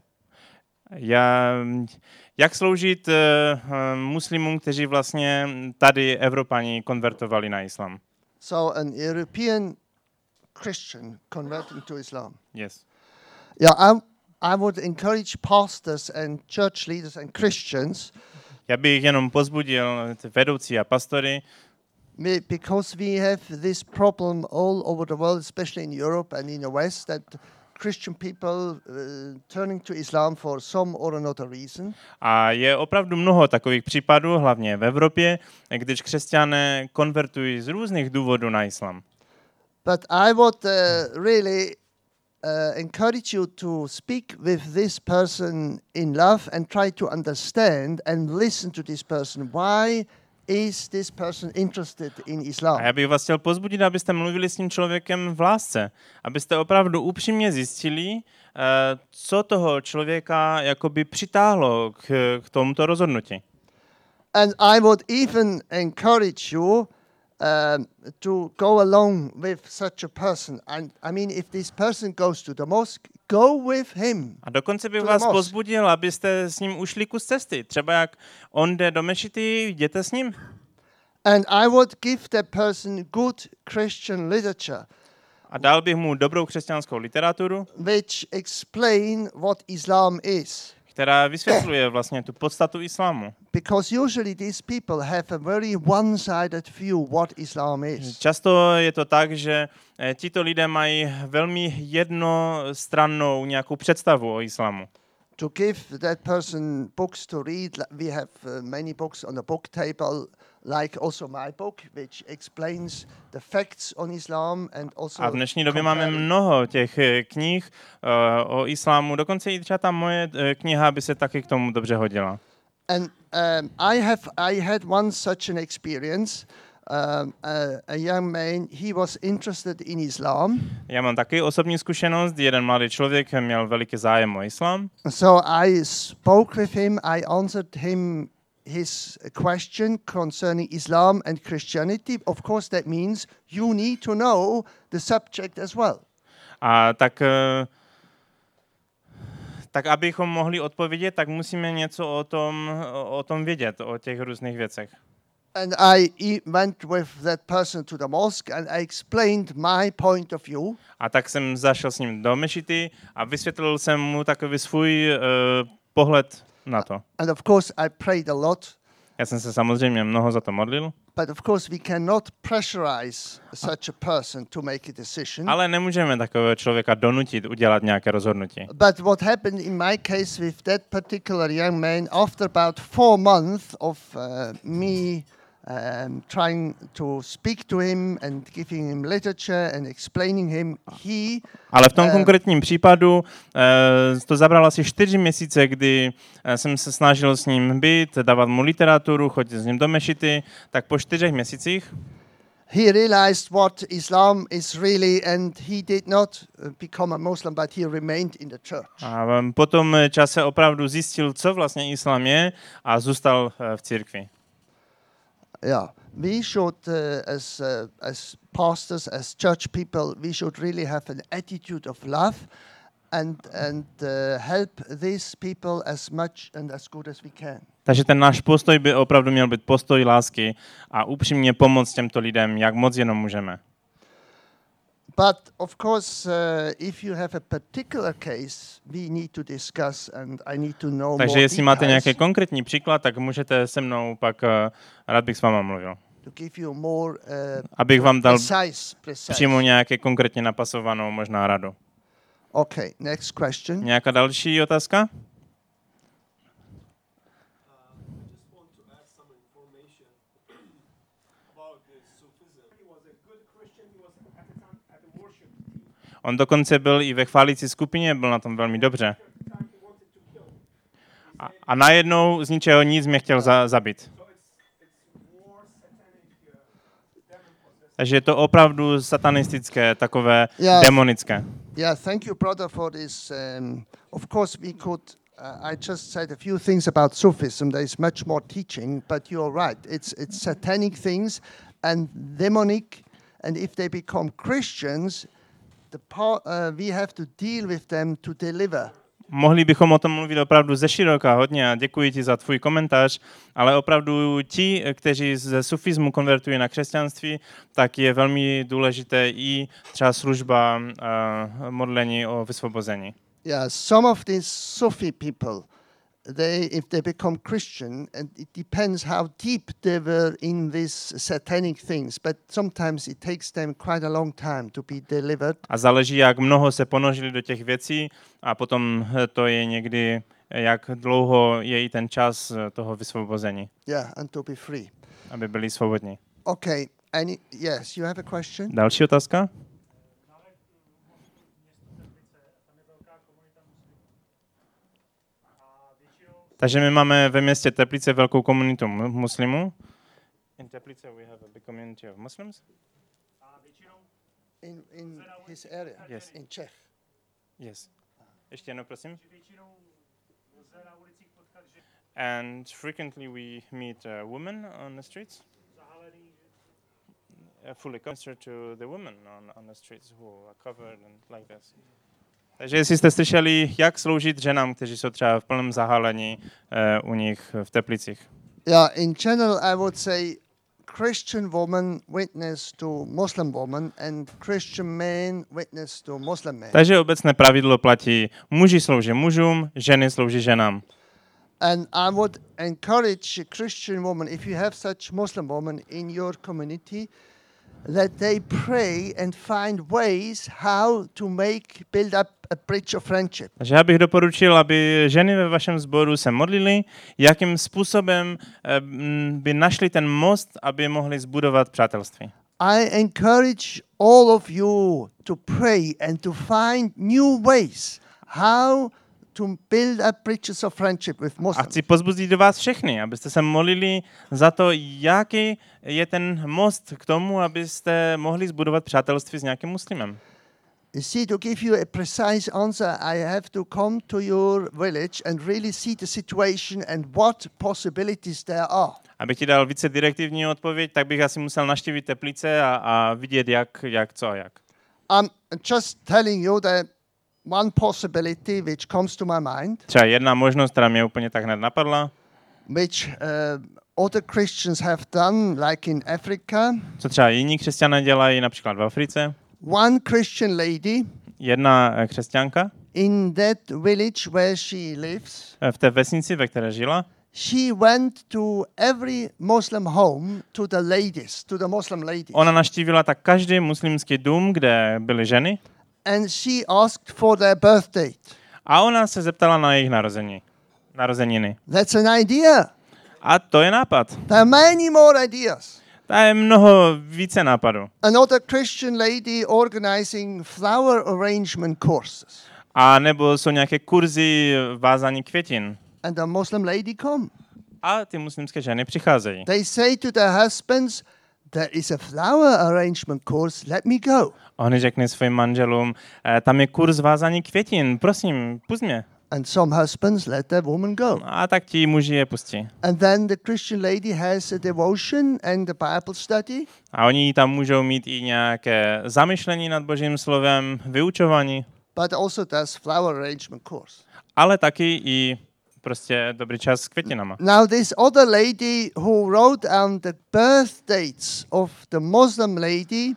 Já, jak sloužit uh, muslimům, kteří vlastně tady Evropani konvertovali na islam? So an European Christian converting to Islam. Yes. Yeah, I, I would encourage pastors and church leaders and Christians. Já bych jenom pozbudil vedoucí a pastory, Me- Because we have this problem all over the world, especially in Europe and in the West, that Christian people uh, turning to Islam for some or another reason. a je opravdu mnoho takových případů, hlavně v Evropě, když křesťané konvertují z různých důvodů na islam. But I would uh, really uh, encourage you to speak with this person in love and try to understand and listen to this person. Why is this person interested in Islam? A já bych vás chtěl pozbudit, abyste mluvili s tím člověkem v lásce, abyste opravdu upřímně zjistili, uh, co toho člověka jakoby přitáhlo k, k tomuto rozhodnutí. And I would even encourage you um, to go along with such a person. And I mean, if this person goes to the mosque, go with him. A dokonce bych To vás the mosque. pozbudil, abyste s ním ušli kus cesty. Třeba jak on jde do mešity, jděte s ním. And I would give that person good Christian literature, A dal bych mu dobrou křesťanskou literaturu, which explain what Islam is. která vysvětluje vlastně tu podstatu islámu. Because usually these people have a very one-sided view what Islam is. Často je to tak, že eh, tito lidé mají velmi jednostrannou nějakou představu o islámu. To give that person books to read, li- we have uh, many books on the book table, like also my book, which explains the facts on Islam and also A v dnešní době máme comparing. mnoho těch eh, knih uh, o islámu, dokonce i třeba ta moje uh, kniha by se taky k tomu dobře hodila. And um, I have I had one such an experience. Um, a, a young man, he was interested in Islam. Já mám taky osobní zkušenost, jeden mladý člověk měl veliký zájem o islám, So I spoke with him. I answered him his question concerning Islam and Christianity. Of course, that means you need to know the subject as well. a tak, eh, tak abychom mohli odpovědět, tak musíme něco o tom, o, o tom vědět, o těch různých věcech. And I e- went with that person to the mosque and I explained my point of view. A tak jsem zašel s ním do mešity a vysvětlil jsem mu takový svůj uh, pohled na to. And of course, I prayed a lot. Já jsem se samozřejmě mnoho za to modlil, But of course, we cannot pressurize such a person to make a decision. ale nemůžeme takového člověka donutit udělat nějaké rozhodnutí. But what happened in my case with that particular young man, after about four months of uh, me um, trying to speak to him and giving him literature and explaining him. He Ale v tom Eh, konkrétním případu eh, to zabralo asi čtyři měsíce, kdy eh, jsem se snažil s ním být, dávat mu literaturu, chodit s ním do mešity, tak po čtyřech měsících he realized what Islam is really, and he did not uh, become a Muslim, but he remained in the church. a eh, po tom čase opravdu zjistil, co vlastně islám je a zůstal eh, v církvi. Yeah, we should, uh, as uh, as pastors, as church people, we should really have an attitude of love, and and uh, help these people as much and as good as we can. Takže ten náš postoj by opravdu měl být postoj lásky a upřímně pomoct těmto lidem, jak moc jenom můžeme. But of course, uh, if you have a particular case, we need to discuss, and I need to know Takže more jestli máte details nějaký konkrétní příklad, tak můžete se mnou pak, uh, rád bych s váma mluvil. to give you more uh, Abych vám dal precise, precise. přímo nějaké konkrétně napasovanou možná radu. Okay, next question. Nějaká další otázka? just want to add some information about the Sufism. He was a good Christian. He was at the time at the worship team. On dokonce byl i ve chválící skupině, byl na tom velmi dobře. At the time he wanted to kill. A, a najednou z ničeho nic mě chtěl za, zabít. So it's it's more satanic, uh, demon possessed. Takže je to opravdu satanistické, takové Já- demonické. Yeah, thank you, brother, for this. Um, of course, we could. Uh, I just said a few things about Sufism. There is much more teaching, but you're right. It's it's satanic things and demonic, and if they become Christians, the par- uh, we have to deal with them to deliver. Mohli bychom o tom mluvit opravdu ze široka hodně a děkuji ti za tvůj komentář, ale opravdu ti, kteří ze sufismu konvertují na křesťanství, tak je velmi důležité i třeba služba uh, modlení o vysvobození. Yeah, some of these Sufi people, they if they become Christian, and it depends how deep they were in these satanic things, but sometimes it takes them quite a long time to be delivered. A záleží, jak mnoho se ponožili do těch věcí a potom to je někdy, jak dlouho je i ten čas toho vysvobození, Yeah, and to be free. aby byli svobodní. Okay, any yes, you have a question? Další otázka? Takže my máme ve městě Teplice velkou komunitu mu- muslimů. In Teplice we have a big community of Muslims. In in his area, Yes. in Czech. Yes. Ještě jednou, prosím. And frequently we meet uh, women on the streets. Uh, fully closer to the women on, on the streets who are covered and like this. Takže jestli jste slyšeli, jak sloužit ženám, kteří jsou třeba v plném zahálení uh, u nich v Teplicích. Yeah, in general, I would say Christian woman witness to Muslim woman, and Christian man witness to Muslim man. Takže obecné pravidlo platí, muži slouží mužům, ženy slouží ženám. And I would encourage a Christian woman, if you have such Muslim woman in your community, that they pray and find ways how to make, build up a bridge of friendship. Takže já bych doporučil, aby ženy ve vašem sboru se modlily, jakým způsobem eh, m, by našli ten most, aby mohli zbudovat přátelství. I encourage all of you to pray and to find new ways how to build up bridges of friendship with A Muslims. chci pozbudit do vás všechny, abyste se modlili za to, jaký je ten most k tomu, abyste mohli zbudovat přátelství s nějakým muslimem. You see, to give you a precise answer, I have to come to your village and really see the situation and what possibilities there are. Abych ti dal více direktivní odpověď, tak bych asi musel navštívit Teplice a, a vidět, jak, jak, co a jak. I'm just telling you that one possibility which comes to my mind, Třeba jedna možnost, která mě úplně tak hned napadla, which uh, other Christians have done, like in Africa. co třeba jiní křesťané dělají, například v Africe. One Christian lady Jedna eh, křesťanka in that village where she lives, eh, v té vesnici, ve které žila, she went to every Muslim home to the ladies, to the Muslim ladies. ona navštívila tak každý muslimský dům, kde byly ženy, And she asked for their birth date. a ona se zeptala na jejich narození, narozeniny. That's an idea. A to je nápad. There are many more ideas. Tam je mnoho více nápadů. Another Christian lady organizing flower arrangement courses. A nebo jsou nějaké kurzy vázání květin. And a Muslim lady come. A ty muslimské ženy přicházejí. They say to their husbands, there is a flower arrangement course, let me go. A oni řekne svým manželům, e, tam je kurz vázání květin, prosím, pust mě. And some husbands let their woman go. A tak ti muži je pustí. And then the Christian lady has a devotion and a Bible study. A oni tam můžou mít i nějaké zamyšlení nad Božím slovem, vyučování, But also does flower arrangement course. ale taky i prostě dobrý čas s květinama. Now this other lady who wrote down the birth dates of the Muslim lady,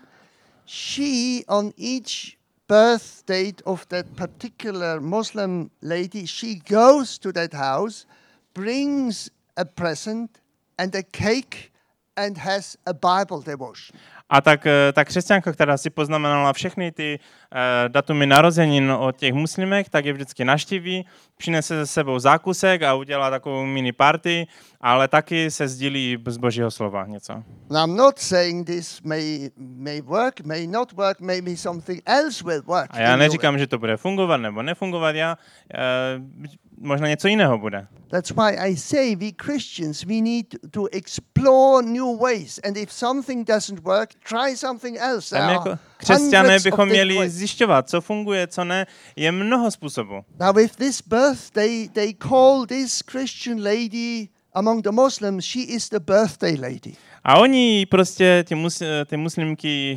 she on each birth date of that particular Muslim lady, she goes to that house, brings a present and a cake and has a Bible devotion. A tak ta křesťanka, která si poznamenala všechny ty uh, datumy narozenin od těch muslimek, tak je vždycky navštíví, přinese se sebou zákusek a udělá takovou mini party, ale taky se sdílí z Božího slova něco. Now I'm not saying this may may work, may not work, maybe something else will work. A já neříkám, že to bude fungovat nebo nefungovat, já uh, možná něco jiného bude. That's why I say we Christians, we need to explore new ways. And if something doesn't work, try something else. Tam jako křesťané bychom měli zjišťovat, co funguje, co ne. Je mnoho způsobů. Now with this birthday, they call this Christian lady among the Muslims, she is the birthday lady. A oni prostě, ty, mus, ty muslimky,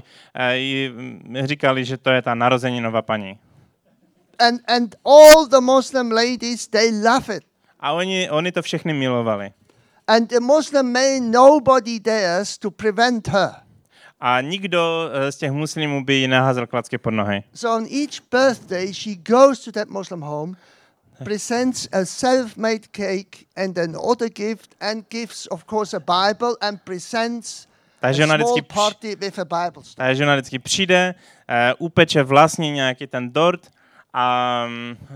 uh, říkali, že to je ta narozeninová paní. And, and all the Muslim ladies, they love it. A oni, oni to všechny milovali. And the Muslim men, nobody dares to prevent her. A nikdo z těch muslimů by jí neházel klacky pod nohy. So on each birthday, she goes to that Muslim home, presents a self-made cake and another gift, and gives, of course, a Bible and presents takže a small vždycky, party with a Bible study. takže ona vždycky přijde, uh, upeče vlastně nějaký ten dort a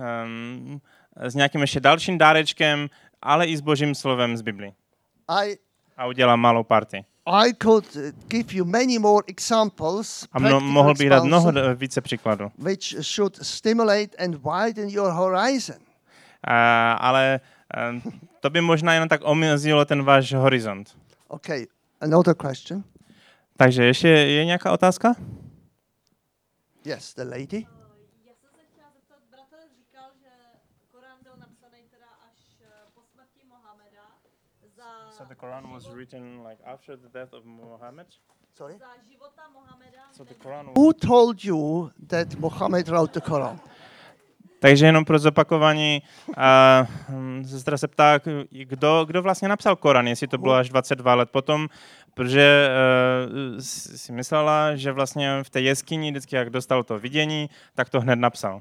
um, s nějakým ještě dalším dárečkem, ale i s Božím slovem z Biblii. I, A udělá malou party. I could uh, give you many more examples, A mno, mohl bych dát mnoho více příkladů. which should stimulate and widen your horizon. Uh, ale uh, to by možná jenom tak omezilo ten váš horizont. Okay, another question. Takže ještě je nějaká otázka? Yes, the lady. Já jsem se chtěla zeptat, bratr říkal, že Korán byl napsaný teda až po smrti Mohameda za, So the Quran was written like after the death of Muhammad. Sorry? za života Mohameda. So the Quran was... Who told you that Muhammad wrote the Quran? Takže jenom pro zopakování, uh, sestra se ptá, kdo, kdo vlastně napsal Koran, jestli to bylo až dvacet dva let potom, protože uh, si myslela, že vlastně v té jeskyni, vždycky jak dostal to vidění, tak to hned napsal.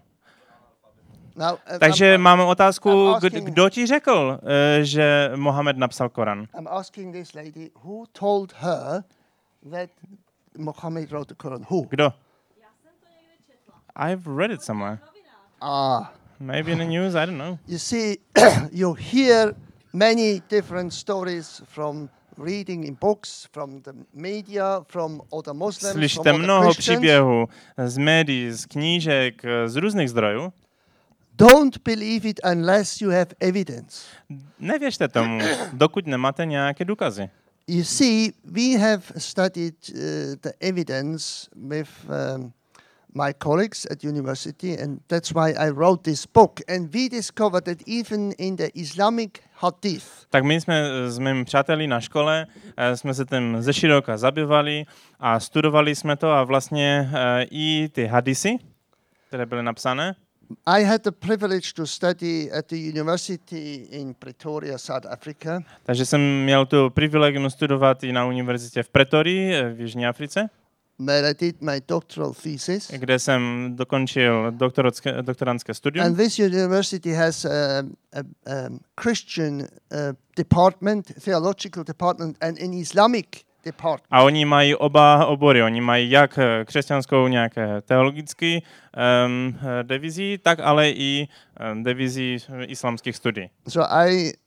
Now, uh, Takže I'm, máme otázku, I'm kdo, asking- kdo ti řekl, uh, že Mohamed napsal Koran? I'm asking this lady, who told her that Muhammad wrote the Quran? Who? Kdo? Já jsem to někde četla. I've read it somewhere. V novinách. Ah, Maybe in the news, I don't know. you see, you hear many different stories from reading in books, from the media, from other Muslims, from Slyšíte other mnoho Christians. příběhů z médií, z knížek, z různých zdrojů. Don't believe it unless you have evidence. Nevěřte tomu, dokud nemáte nějaké důkazy. You see, we have studied uh, the evidence with um, my colleagues at university, and that's why I wrote this book. And we discovered that even in the Islamic hadith, Tak my jsme s mými přáteli na škole, eh, jsme se tím ze široka zabývali a studovali jsme to a vlastně eh, i ty hadisy, které byly napsané. I had the privilege to study at the university in Pretoria, South Africa. Takže jsem měl tu privilegium studovat i na univerzitě v Pretorii eh, v Jižní Africe, Where I did my doctoral thesis. kde jsem dokončil doktorantské, doktorantské studium. And this university has um, a, a Christian uh, department, theological department, and an Islamic department. A oni mají oba obory. Oni mají jak eh, křesťanskou nějaké teologické um, divizi, tak ale i um, divizi islamských studií. So I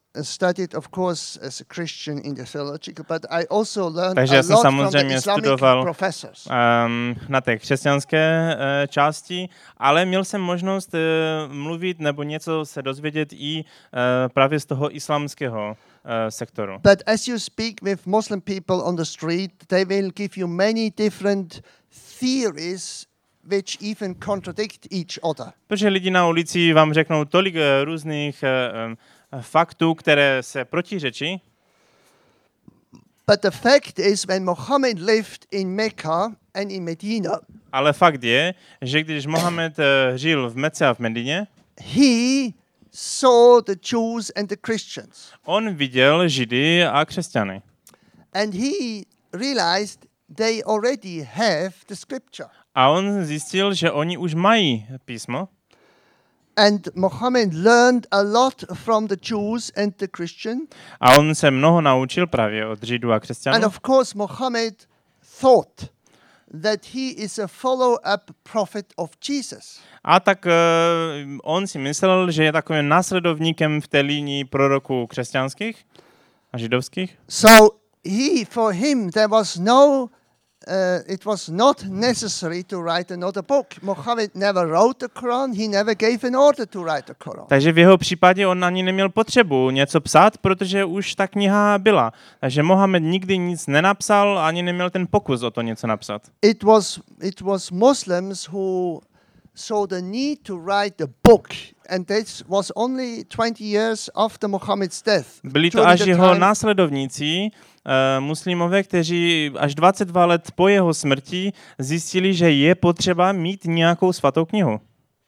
studied, of course, as a Christian in the theological, but I also learned Takže a já jsem lot from the samozřejmě Islamic studoval professors. um, na té křesťanské uh, části, ale měl jsem možnost uh, mluvit nebo něco se dozvědět i uh, právě z toho islámského uh, sektoru. But as you speak with Muslim people on the street, they will give you many different theories which even contradict each other. Protože lidi na ulici vám řeknou tolik uh, různých uh, um, faktů, které se protiřečí. But the fact is, when Muhammad lived in Mecca and in Medina, Ale fakt je, že když Mohamed uh, žil v Mece a v Medině, he saw the Jews and the Christians. on viděl Židy a křesťany. And he realized they already have the scripture. A on zjistil, že oni už mají písmo. And Muhammad learned a lot from the Jews and the Christians. A on se mnoho naučil právě od Židů a And křesťanů. of course, Muhammad thought that he is a follow-up prophet of Jesus. A tak uh, on si myslel, že je takovým následovníkem v té linii proroků křesťanských a židovských. So he, for him, there was no, uh, it was not necessary to write another book. Muhammad never wrote the Quran. He never gave an order to write the Quran. Takže v jeho případě on ani neměl potřebu něco psát, protože už ta kniha byla. Takže Mohamed nikdy nic nenapsal, ani neměl ten pokus o to něco napsat. It was, it was Muslims who saw the need to write the book, and this was only twenty years after Muhammad's death. Byli to During až the jeho time- následovníci, uh, muslimové, kteří až dvacet dva let po jeho smrti zjistili, že je potřeba mít nějakou svatou knihu.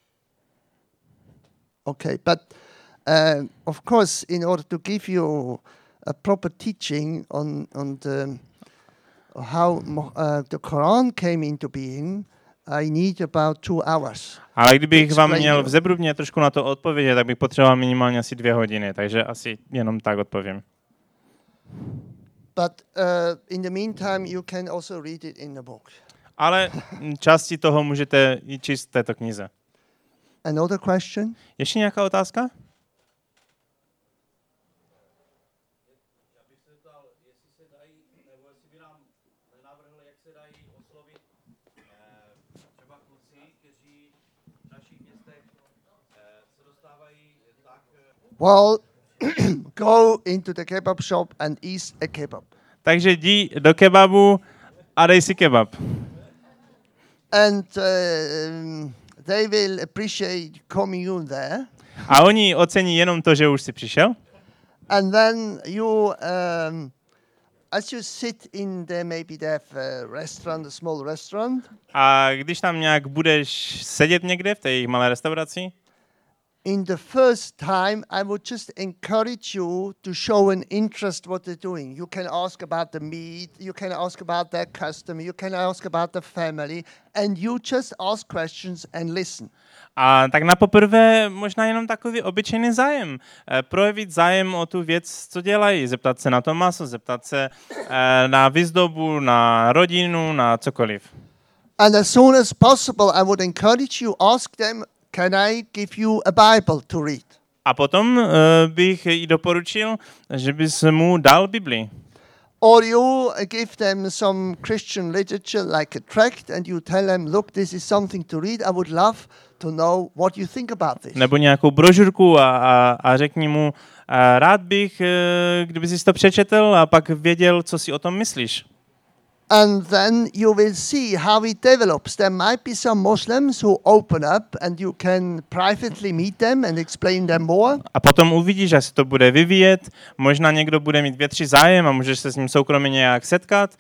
Okay, but uh, of course, in order to give you a proper teaching on on the how Mo- uh, the Quran came into being, I need about two hours. Ale kdybych vám Explain měl you. v zebrubně trošku na to odpovědět, tak bych potřeboval minimálně asi dvě hodiny, takže asi jenom tak odpovím. But uh, in the meantime, you can also read it in the book. Ale mm, části toho můžete i číst v této knize. Another question? Ještě nějaká otázka? Well, go into the kebab shop and eat a kebab. Takže jdi do kebabu a dej si kebab. And uh, they will appreciate coming you there. A oni ocení jenom to, že už si přišel. And then you, um, as you sit in there, maybe they have a restaurant, a small restaurant. A když tam nějak budeš sedět někde v té jejich malé restauraci, In the first time, I would just encourage you to show an interest what they're doing. You can ask about the meat, you can ask about their custom, you can ask about the family, and you just ask questions and listen. a tak na poprvé možná jenom takový obyčejný zájem. Eh, projevit zájem o tu věc, co dělají. Zeptat se na to maso, zeptat se eh, na výzdobu, na rodinu, na cokoliv. And as soon as possible, I would encourage you, ask them, can I give you a Bible to read? A potom uh, bych jí doporučil, že bys mu dal Bibli. Or you give them some Christian literature like a tract and you tell them, look, this is something to read. I would love to know what you think about this. Nebo nějakou brožurku a, a, a řekni mu, uh, rád bych, uh, kdyby jsi to přečetl a pak věděl, co si o tom myslíš. And then you will see how it develops. There might be some Muslims who open up and you can privately meet them and explain them more. A potom uvidíš, že se to bude vyvíjet, možná někdo bude mít větší zájem a můžeš se s ním soukromě nějak setkat,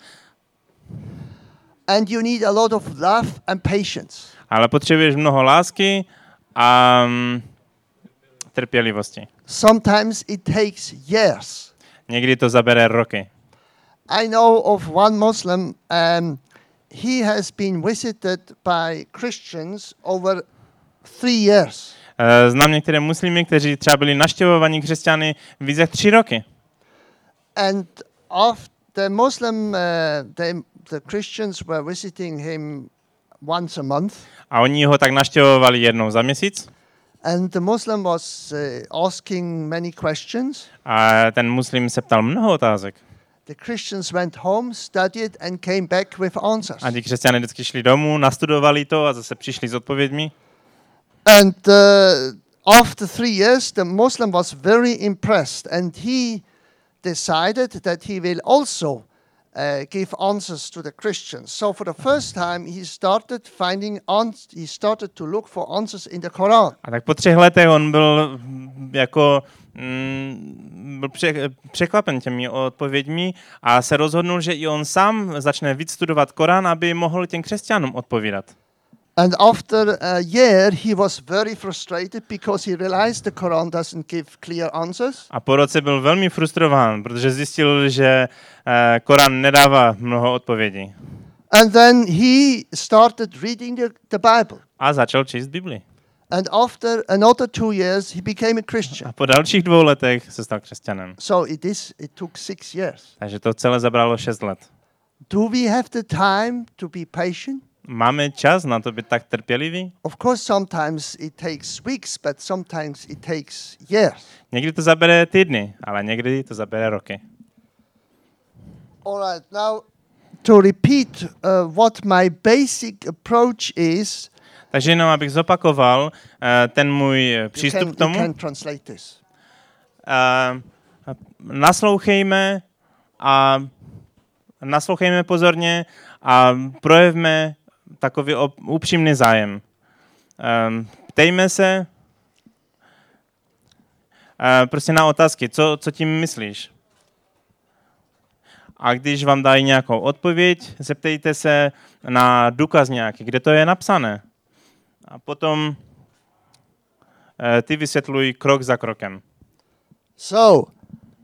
And you need a lot of love and patience. ale potřebuješ mnoho lásky a um, trpělivosti. Sometimes it takes years. Někdy to zabere roky. I know of one Muslim, um, he has been visited by Christians over three years. Uh, znám některé muslimy, kteří třeba byli navštěvovaní křesťany více jak tři roky. And after the Muslim, uh, they, the Christians were visiting him once a month. A oni ho tak navštěvovali jednou za měsíc. And the Muslim was uh, asking many questions. A ten muslim se ptal mnoho otázek. The Christians went home, studied and came back with answers. A ti křesťané vždycky šli domů, nastudovali to a zase přišli s odpověďmi. And uh, after three years, the Muslim was very impressed, and he decided that he will also uh, give answers to the Christians. So for the first time, he started finding ans- he started to look for answers in the Quran. A tak po třech letech on byl mm, jako mm, byl pře- překvapen těmi odpověďmi a se rozhodnul, že i on sám začne víc studovat Korán, aby mohl těm křesťanům odpovídat. And after a year, he was very frustrated because he realized the Quran doesn't give clear answers. A po roce byl velmi frustrován, protože zjistil, že eh, Korán nedává mnoho odpovědí. And then he started reading the, the Bible. A začal číst Bibli. And after another two years, he became a Christian. A po dalších dvou letech se stal křesťanem. So it is. It took six years. Takže to celé zabralo šest let. Do we have the time to be patient? Máme čas na to být tak trpělivý? Of course, sometimes it takes weeks, but sometimes it takes years. Někdy to zabere týdny, ale někdy to zabere roky. All right. Now, to repeat uh, what my basic approach is, Takže jenom abych zopakoval uh, ten můj you přístup can, k tomu. you can translate this. Uh, naslouchejme a naslouchejme pozorně a projevme takový op- upřímný zájem. Um, ptejme se uh, prostě na otázky, co, co tím myslíš. A když vám dají nějakou odpověď, zeptejte se na důkaz nějaký, kde to je napsané. A potom uh, ty vysvětluj krok za krokem. So,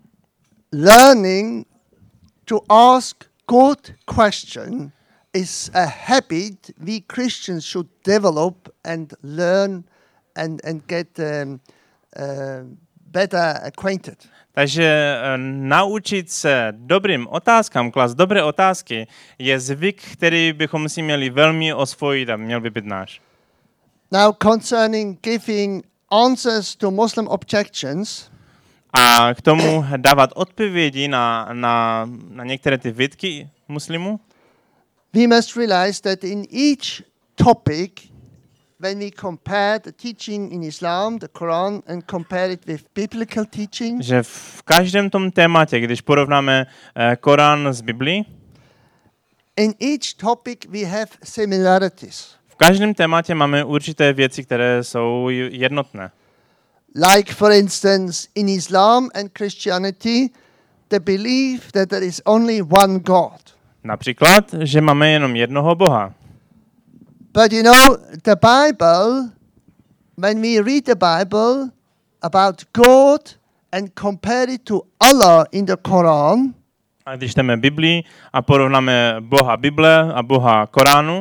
learning to ask good question is a habit we Christians should develop and learn and, and get um, uh, better acquainted. Takže uh, naučit se dobrým otázkám, klást dobré otázky, je zvyk, který bychom si měli velmi osvojit a měl by být náš. Now, concerning giving answers to Muslim objections, A k tomu dávat odpovědi na, na, na některé ty výtky muslimů, we must realize that in each topic, when we compare the teaching in Islam, the Quran, and compare it with biblical teaching, že v každém tom tématě, když porovnáme uh, Korán s Biblí, in each topic we have similarities. v každém tématě máme určité věci, které jsou jednotné. Like, for instance, in Islam and Christianity, the belief that there is only one God. Například, že máme jenom jednoho Boha. But you know, the Bible, when we read the Bible about God and compare it to Allah in the Quran, A když čteme Biblii a porovnáme Boha Bible a Boha Koránu,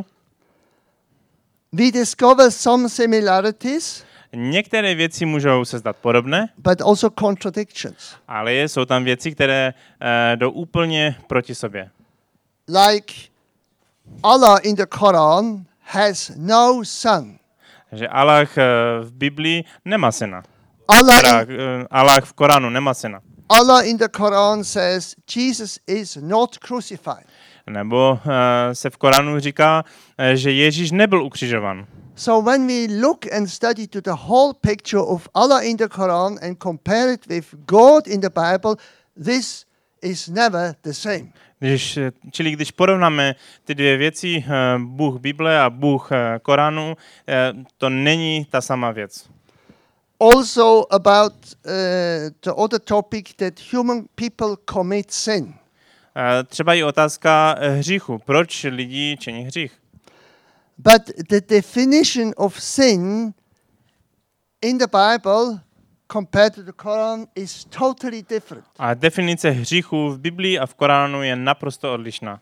we discover some similarities, některé věci můžou se zdát podobné, but also contradictions. ale jsou tam věci, které uh, jdou úplně proti sobě. Like, Allah in the Quran has no son. Že Allah uh, v Biblii nemá syna. Allah Teda, in, uh, Allah v Koránu nemá syna. Allah in the Quran says Jesus is not crucified. Nebo uh, se v Koránu říká, uh, že Ježíš nebyl ukřižovan. So when we look and study to the whole picture of Allah in the Quran and compare it with God in the Bible, this is never the same. Když, čili když porovnáme ty dvě věci, uh, Bůh Bible a Bůh uh, Koránu, uh, to není ta sama věc. Also about uh, the other topic that human people commit sin. Uh, třeba i otázka uh, hříchu. Proč lidi činí hřích? But the definition of sin in the Bible compared to the Quran is totally different. A definice hříchu v Biblii a v Koránu je naprosto odlišná.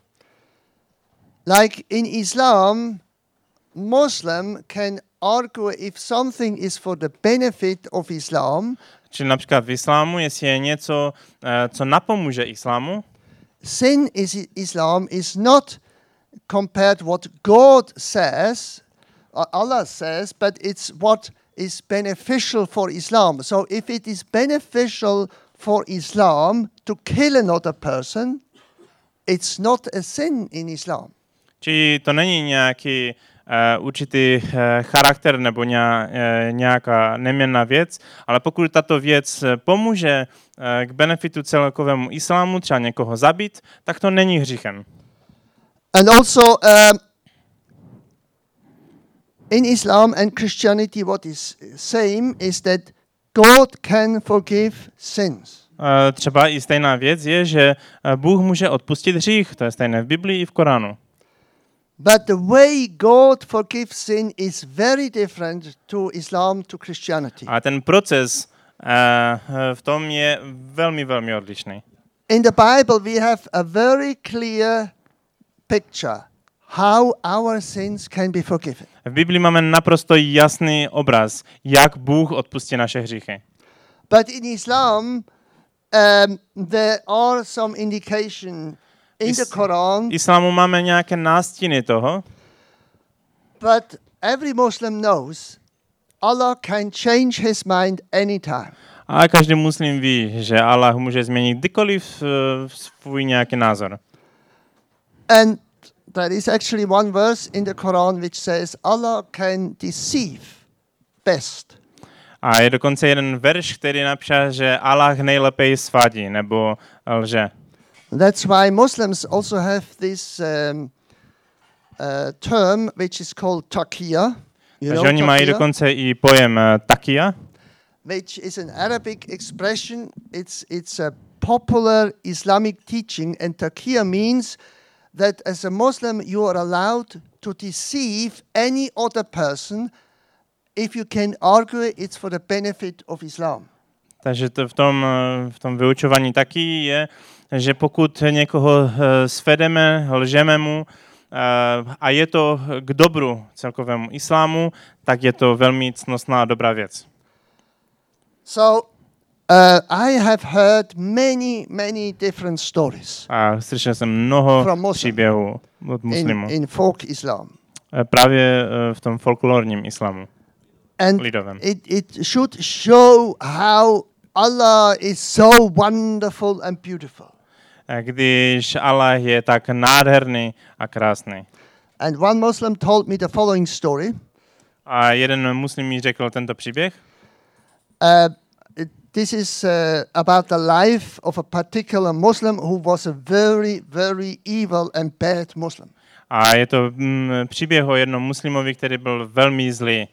Like in Islam, Muslim can argue if something is for the benefit of Islam. Čili například v islámu, jestli je něco, uh, co napomůže islámu, Sin is Islam is not compared what God says, or Allah says, but it's what is beneficial for Islam. So if it is beneficial for Islam to kill another person, it's not a sin in Islam. Či to není nějaký uh, určitý uh, charakter nebo ně, uh, nějaká neměnná věc, ale pokud tato věc pomůže uh, k benefitu celkovému islámu, třeba někoho zabít, tak to není hříchem. And also um, in Islam and Christianity what is same is that God can forgive sins. Uh, třeba i stejná věc je, že uh, Bůh může odpustit hřích, to je stejné v Biblii i v Koránu. But the way God forgives sin is very different to Islam, to Christianity. A ten proces uh, v tom je velmi, velmi odlišný. In the Bible we have a very clear picture how our sins can be forgiven. V Biblii máme naprosto jasný obraz, jak Bůh odpustí naše hříchy. But in Islam um, there are some indication in Is- the Quran, Islámu máme nějaké nástiny toho, but every Muslim knows Allah can change his mind anytime. ale každý muslim ví, že Allah může změnit kdykoliv uh, svůj nějaký názor. And there is actually one verse in the Quran which says Allah can deceive best. A je dokonce jeden verš, který napíše, že Allah nejlépe svádí nebo lže. That's why Muslims also have this um, uh, term which is called taqiyya. You Takže know oni mají taqiyya? dokonce i pojem uh, takia, Which is an Arabic expression. It's it's a popular Islamic teaching, and taqiyya means that as a Muslim you are allowed to deceive any other person if you can argue it's for the benefit of Islam. takže to v tom, uh, v tom vyučování taky je, že pokud někoho uh, svedeme, lžeme mu uh, a je to k dobru celkovému islámu, tak je to velmi cnostná a dobrá věc. So uh, I have heard many, many different stories A slyšel jsem mnoho From Muslim. příběhů od in, muslimů. in folk Islam. Uh, Právě uh, v tom folklorním islámu. And Lidovém. it, it should show how Allah is so wonderful and beautiful. Uh, Když Allah je tak nádherný a krásný. And one Muslim told me the following story. A jeden muslim mi řekl tento příběh. Uh, it- this is uh, about the life of a particular Muslim who was a very, very evil and bad Muslim. A je to mm, příběh o jednom muslimovi, který byl velmi zlý.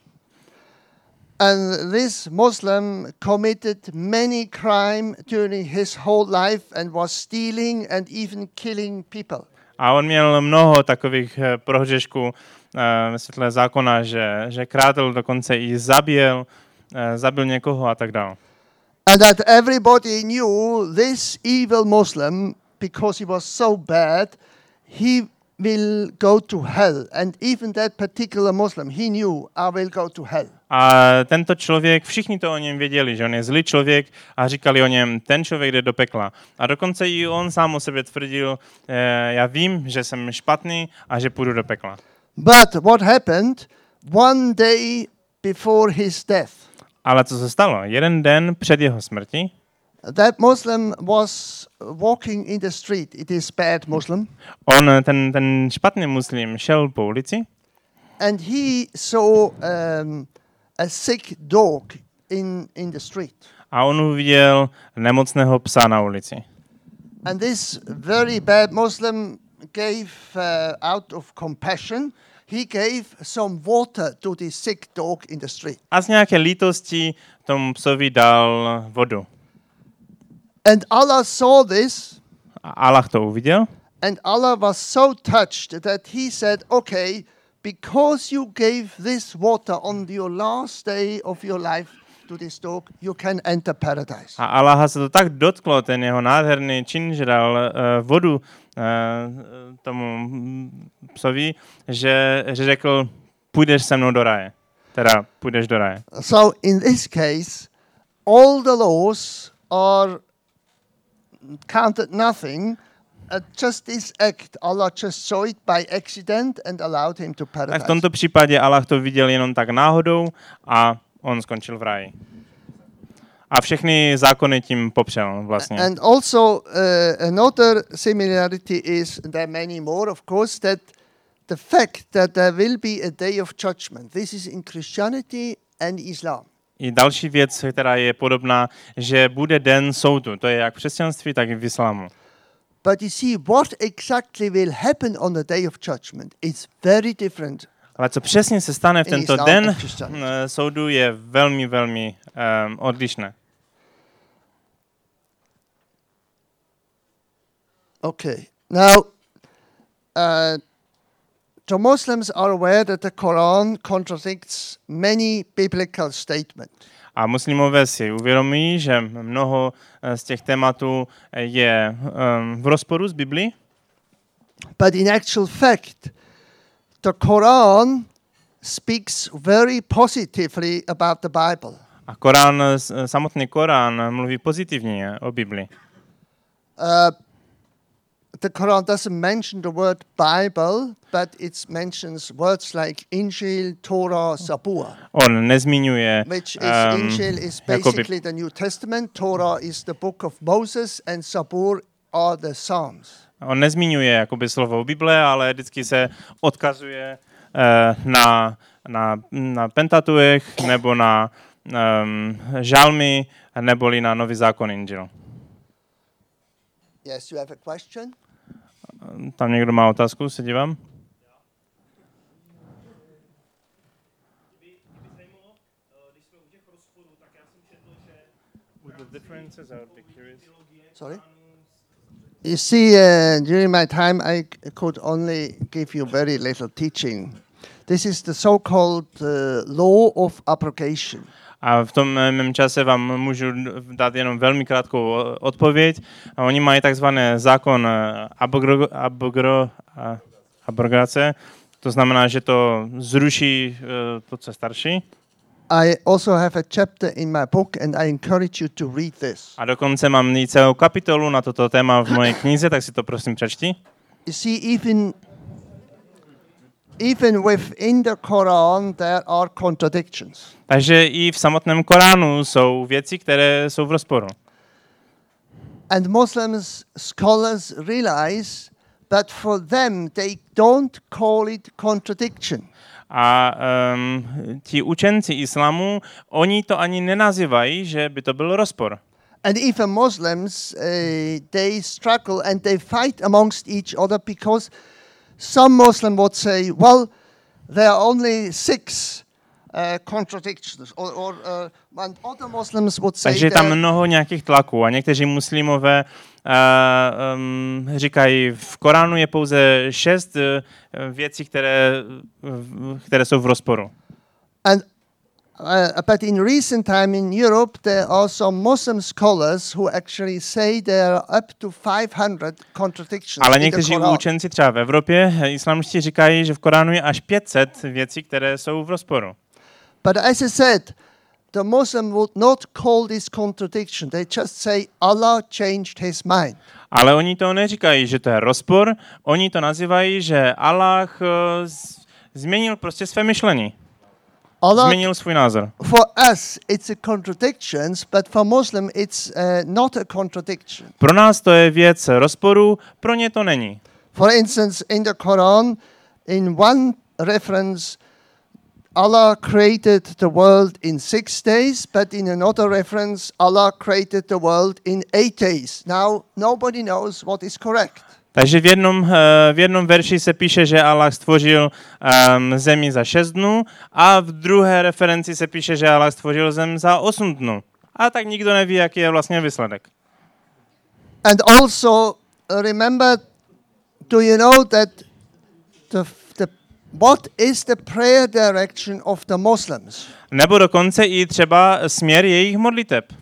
And this Muslim committed many crimes during his whole life and was stealing and even killing people. A on měl mnoho takových eh, prohřešků eh, ve světle zákona, že, že krádl, dokonce i zabíjel, eh, zabil někoho a tak dále. And that everybody knew this evil Muslim, because he was so bad, he will go to hell. And even that particular Muslim, he knew, I will go to hell. A tento člověk, všichni to o něm věděli, že on je zlý člověk a říkali o něm, ten člověk jde do pekla. A dokonce i on sám o sobě tvrdil, eh, já vím, že jsem špatný a že půjdu do pekla. But what happened one day before his death? Ale co se stalo? Jeden den před jeho smrtí, That Muslim was walking in the street. It is bad Muslim. on, ten, ten špatný muslim, šel po ulici And he saw um, a sick dog in, in the street. a on uviděl nemocného psa na ulici. And this very bad Muslim gave, uh, out of compassion, he gave some water to the sick dog in the street. A z nějaké lítosti tomu psovi dal vodu. And Allah saw this, A Allah to uviděl and Allah was so touched that he said, okay, because you gave this water on your last day of your life to this dog, you can enter paradise. a Allah se to tak dotklo, ten jeho nádherný čin, že dal uh, vodu uh, tomu mm, psovi, že, že řekl, půjdeš se mnou do raje. Teda půjdeš do raje. So in this case, all the laws are counted nothing. Uh, just this act, Allah just saw it by accident and allowed him to Tak paradise. v tomto případě Allah to viděl jenom tak náhodou a on skončil v ráji. A všechny zákony tím popřel vlastně. And also uh, another similarity is, there are many more of course, that the fact that there will be a day of judgment. This is in Christianity and Islam. I další věc, která je podobná, že bude den soudu. To je jak v křesťanství, tak i v islámu. But you see, what exactly will happen on the day of judgment is very different. Ale co přesně se stane v In tento Islam den and Christianity. eh, soudu je velmi, velmi um, odlišné. Okay. Now, uh, the Muslims are aware that the Quran contradicts many biblical statements. A muslimové si uvědomují, že mnoho eh, z těch tématů je um, v rozporu s Biblí, But in actual fact, the Quran speaks very positively about the Bible. a Korán, s- samotný Korán mluví pozitivně o Bibli. Uh, the Quran doesn't mention the word Bible, but it mentions words like Injil, Torah, Zabur, On nezmiňuje, which is um, Injil is jakoby, basically the New Testament, Torah is the book of Moses, and Zabur are the Psalms. on nezmiňuje jakoby slovo Bible, ale vždycky se odkazuje uh, na, na, na Pentatuech nebo na um, žalmy, neboli na Nový zákon Injil. Yes, you have a question? Tam někdo má otázku, se dívám. Sorry? You see, uh, during my time, I c- could only give you very little teaching. This is the so-called uh, law of abrogation. A v tom eh, mém čase vám můžu dát jenom velmi krátkou o- odpověď. A oni mají takzvané zákon eh, abogro, abogro, a- abrogace. To znamená, že to zruší eh, to, co je starší. I also have a chapter in my book, and I encourage you to read this. A dokonce mám i celou kapitolu na toto téma v mojej knize, tak si to prosím přečti. You see, even even within the Quran, there are contradictions. Takže i v samotném Koránu jsou věci, které jsou v rozporu. And Muslims scholars realize that for them, they don't call it contradiction. A um, ti učenci islámu, oni to ani nenazývají, že by to byl rozpor. And even Muslims, uh, they struggle and they fight amongst each other because some Muslim would say, well, there are only six uh, contradictions. Or, or uh, and other Muslims would say Takže je tam that, mnoho nějakých tlaků a někteří muslimové uh, um, říkají, v Koránu je pouze šest uh, věcí, které, uh, které jsou v rozporu. and uh, but in recent time in Europe, there are some Muslim scholars who actually say there are up to five hundred contradictions Ale in the někteří Quran. učenci třeba v Evropě, eh, islamští, říkají, že v Koránu je až pět set věcí, které jsou v rozporu. But as I said, the Muslim would not call this contradiction. They just say Allah changed his mind. Ale oni to neříkají, že to je rozpor, oni to nazývají, že Allah uh, z- změnil prostě své myšlení, Allah, změnil svůj názor. for us, it's a contradiction, but for Muslim, it's uh, not a contradiction. Pro nás to je věc rozporu, pro ně to není. For instance, in the Quran, in one reference, Allah created the world in six days, but in another reference, Allah created the world in eight days. Now, nobody knows what is correct. Takže v jednom, eh, v jednom verši se píše, že Allah stvořil um, zemi za šest dnů a v druhé referenci se píše, že Allah stvořil zem za osm dnů. A tak nikdo neví, jaký je vlastně výsledek. And also, uh, remember, do you know that the, the what is the prayer direction of the Muslims? Nebo dokonce i třeba směr jejich modliteb.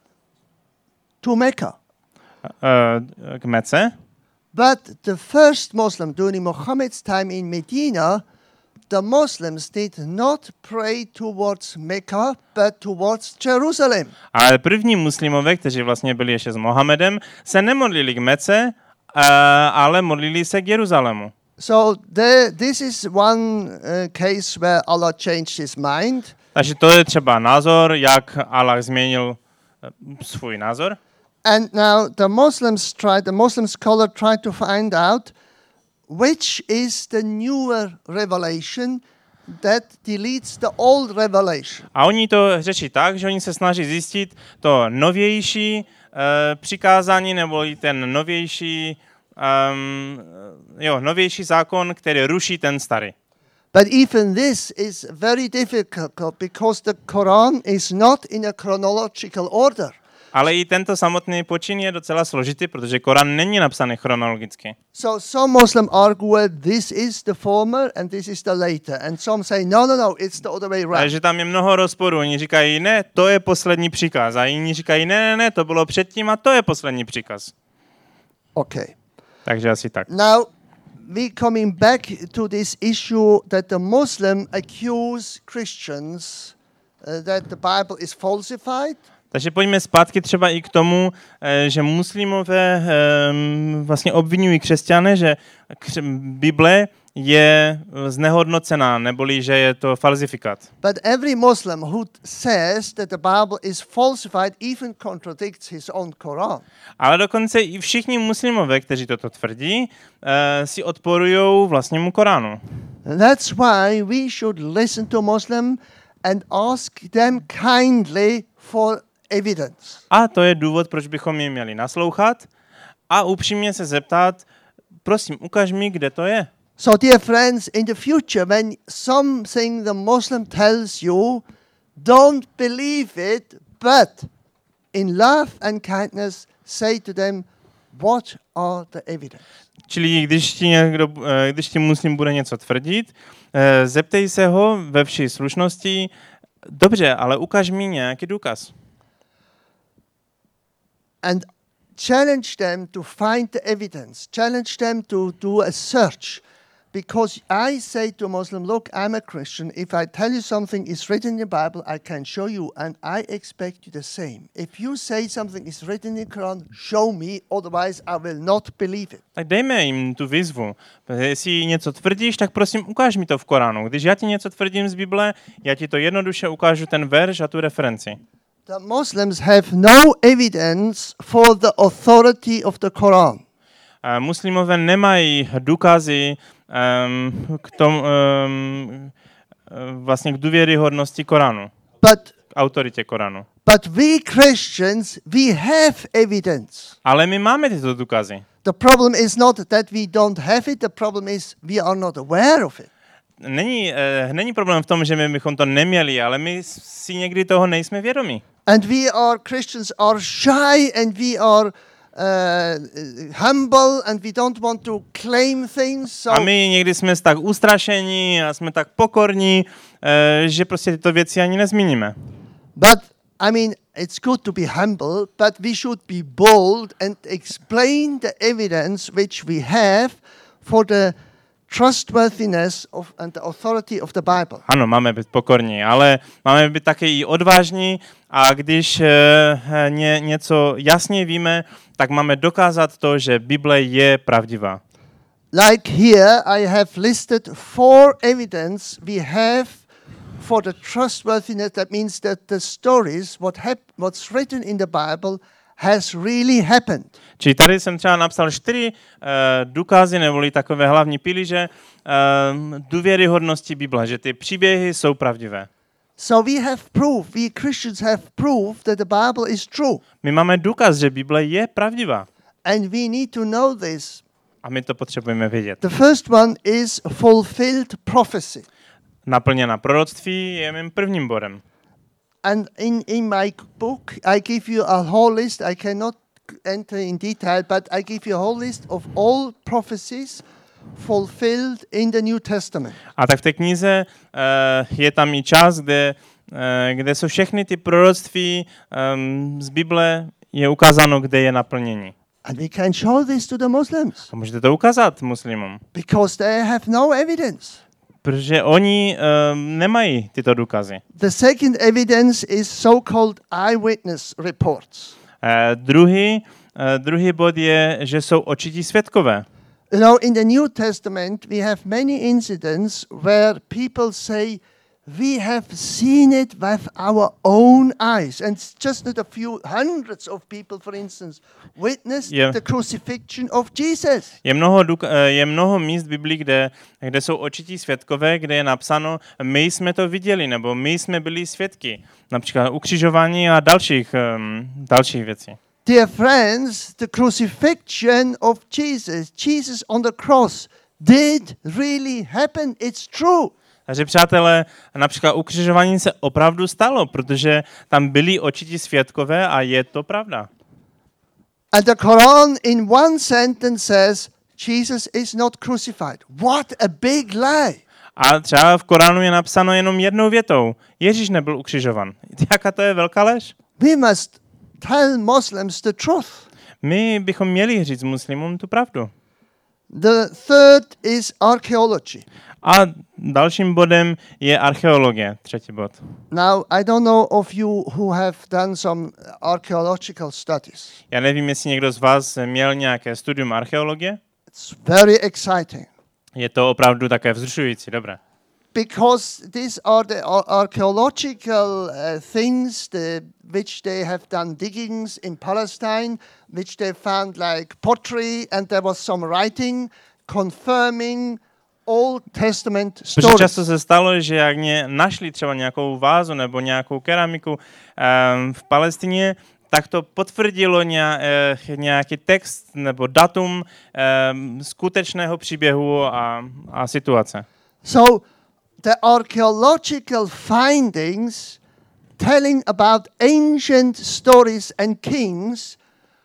To Mecca. Uh, k Mece. But the first Muslim during Muhammad's time in Medina, the Muslims did not pray towards Mecca, but towards Jerusalem. Ale první muslimové, kteří vlastně byli ještě s Mohamedem, se nemodlili k Mece, uh, ale modlili se k Jeruzalému. So there, this is one uh, case where Allah changed his mind. Takže to je třeba názor, jak Allah změnil eh, svůj názor. And now the Muslims try, the Muslim scholar tried to find out which is the newer revelation that deletes the old revelation. A oni to řeší tak, že oni se snaží zjistit to novější uh, přikázání, nebo ten novější, um, jo, novější zákon, který ruší ten starý. But even this is very difficult because the Quran is not in a chronological order. Ale i tento samotný počin je docela složitý, protože Korán není napsaný chronologicky. So some Muslims argue this is the former and this is the later. And some say, no, no, no, it's the other way around. Takže tam je mnoho rozporů. Oni říkají, ne, to je poslední příkaz. A jiní říkají, ne, ne, ne, to bylo předtím a to je poslední příkaz. Okay. Takže asi tak. Now, we coming back to this issue that the Muslim accuse Christians uh, that the Bible is falsified. Takže pojďme zpátky třeba i k tomu, že muslimové vlastně obvinují křesťany, že Bible je znehodnocená, neboli že je to falzifikát. But every Muslim who says that the Bible is falsified even contradicts his own Quran. Ale dokonce i všichni muslimové, kteří toto tvrdí, si odporují vlastnímu Koránu. That's why we should listen to Muslim and ask them kindly for evidence. A to je důvod, proč bychom je měli naslouchat a upřímně se zeptat, prosím, ukaž mi, kde to je. So dear friends, in the future when something the Muslim tells you, don't believe it, but in love and kindness say to them, what are the evidence? Čili když ti, někdo, když ti muslim bude něco tvrdit, zeptej se ho ve vší slušnosti, dobře, ale ukaž mi nějaký důkaz. And challenge them to find the evidence. Challenge them to do a search. Because I say to Muslim, look, I'm a Christian. If I tell you something is written in the Bible, I can show you. And I expect you the same. If you say something is written in the Quran, show me. Otherwise, I will not believe it. Tak dejme jim tu výzvu. Jestli něco tvrdíš, tak prosím, ukáž mi to v Koránu. Když já ti něco tvrdím z Bible, já ti to jednoduše ukážu ten verš a tu referenci. The Muslims have no evidence for the authority of the Quran. Uh, muslimové nemají důkazy um, k tomu, um, vlastně k důvěryhodnosti Koránu, But k autoritě Koránu. but we Christians, we have evidence. Ale my máme tyto důkazy. The problem is not that we don't have it, the problem is we are not aware of it. Není, uh, není problém v tom, že my bychom to neměli, ale my si někdy toho nejsme vědomí. And we are Christians are shy and we are uh, humble and we don't want to claim things. So A my někdy jsme tak ustrašení a jsme tak pokorní, uh, že prostě tyto věci ani nezmíníme. but I mean, it's good to be humble, but we should be bold and explain the evidence which we have for the trustworthiness of and the authority of the Bible. Ano, máme být pokorní, ale máme být také i odvážní a když uh, ně, něco jasně víme, tak máme dokázat to, že Bible je pravdivá. Like here, I have listed four evidence we have for the trustworthiness. That means that the stories, what hap- what's written in the Bible, has really happened. Čili tady jsem třeba napsal čtyři uh, důkazy, neboli takové hlavní pilíře uh, důvěryhodnosti Bible, že ty příběhy jsou pravdivé. So we have proof, we Christians have proof that the Bible is true. My máme důkaz, že Bible je pravdivá. And we need to know this. A my to potřebujeme vědět. The first one is fulfilled prophecy. Naplněná proroctví je mým prvním bodem. And in, in my book, I give you a whole list. I cannot enter in detail, but I give you a whole list of all prophecies fulfilled in the New Testament. A tak v té knize uh, je tam i čas, kde, uh, kde jsou všechny ty proroctví um, z Bible, je ukázáno, kde je naplnění. And we can show this to the Muslims A můžete to ukázat muslimům, because they have no evidence. protože oni um, nemají tyto důkazy. The second evidence is so-called eyewitness reports. Uh, druhý, uh, druhý bod je, že jsou očití svědkové. You know, in the New Testament, we have many incidents where people say, we have seen it with our own eyes. And it's just not a few hundreds of people, for instance, witnessed Yeah. the crucifixion of Jesus. Je mnoho, duk- eh, je mnoho míst v Biblii, kde, kde jsou očití svědkové, kde je napsáno, my jsme to viděli, nebo my jsme byli svědky. Například ukřižování a dalších, um, dalších věcí. Dear friends, the crucifixion of Jesus, Jesus on the cross, did really happen. It's true. Takže přátelé, například ukřižování se opravdu stalo, protože tam byli očití svědkové a je to pravda. And the Quran in one sentence says, Jesus is not crucified. What a big lie. A třeba v Koránu je napsáno jenom jednou větou. Ježíš nebyl ukřižovan. Jaká to je velká lež? We must tell Muslims the truth. My bychom měli říct muslimům tu pravdu. The third is archaeology. A dalším bodem je archeologie, třetí bod. Now, I don't know of you who have done some archaeological studies. Já nevím, jestli někdo z vás měl nějaké studium archeologie. It's very exciting Je to opravdu také vzrušující, dobré. because these are the ar- archaeological uh, things the, which they have done diggings in Palestine, which they found like pottery, and there was some writing confirming Old Testament Protože stories. často se stalo, že jak ně našli třeba nějakou vázu nebo nějakou keramiku um, v Palestině, tak to potvrdilo nějak, nějaký text nebo datum um, skutečného příběhu a, a situace. So the archaeological findings telling about ancient stories and kings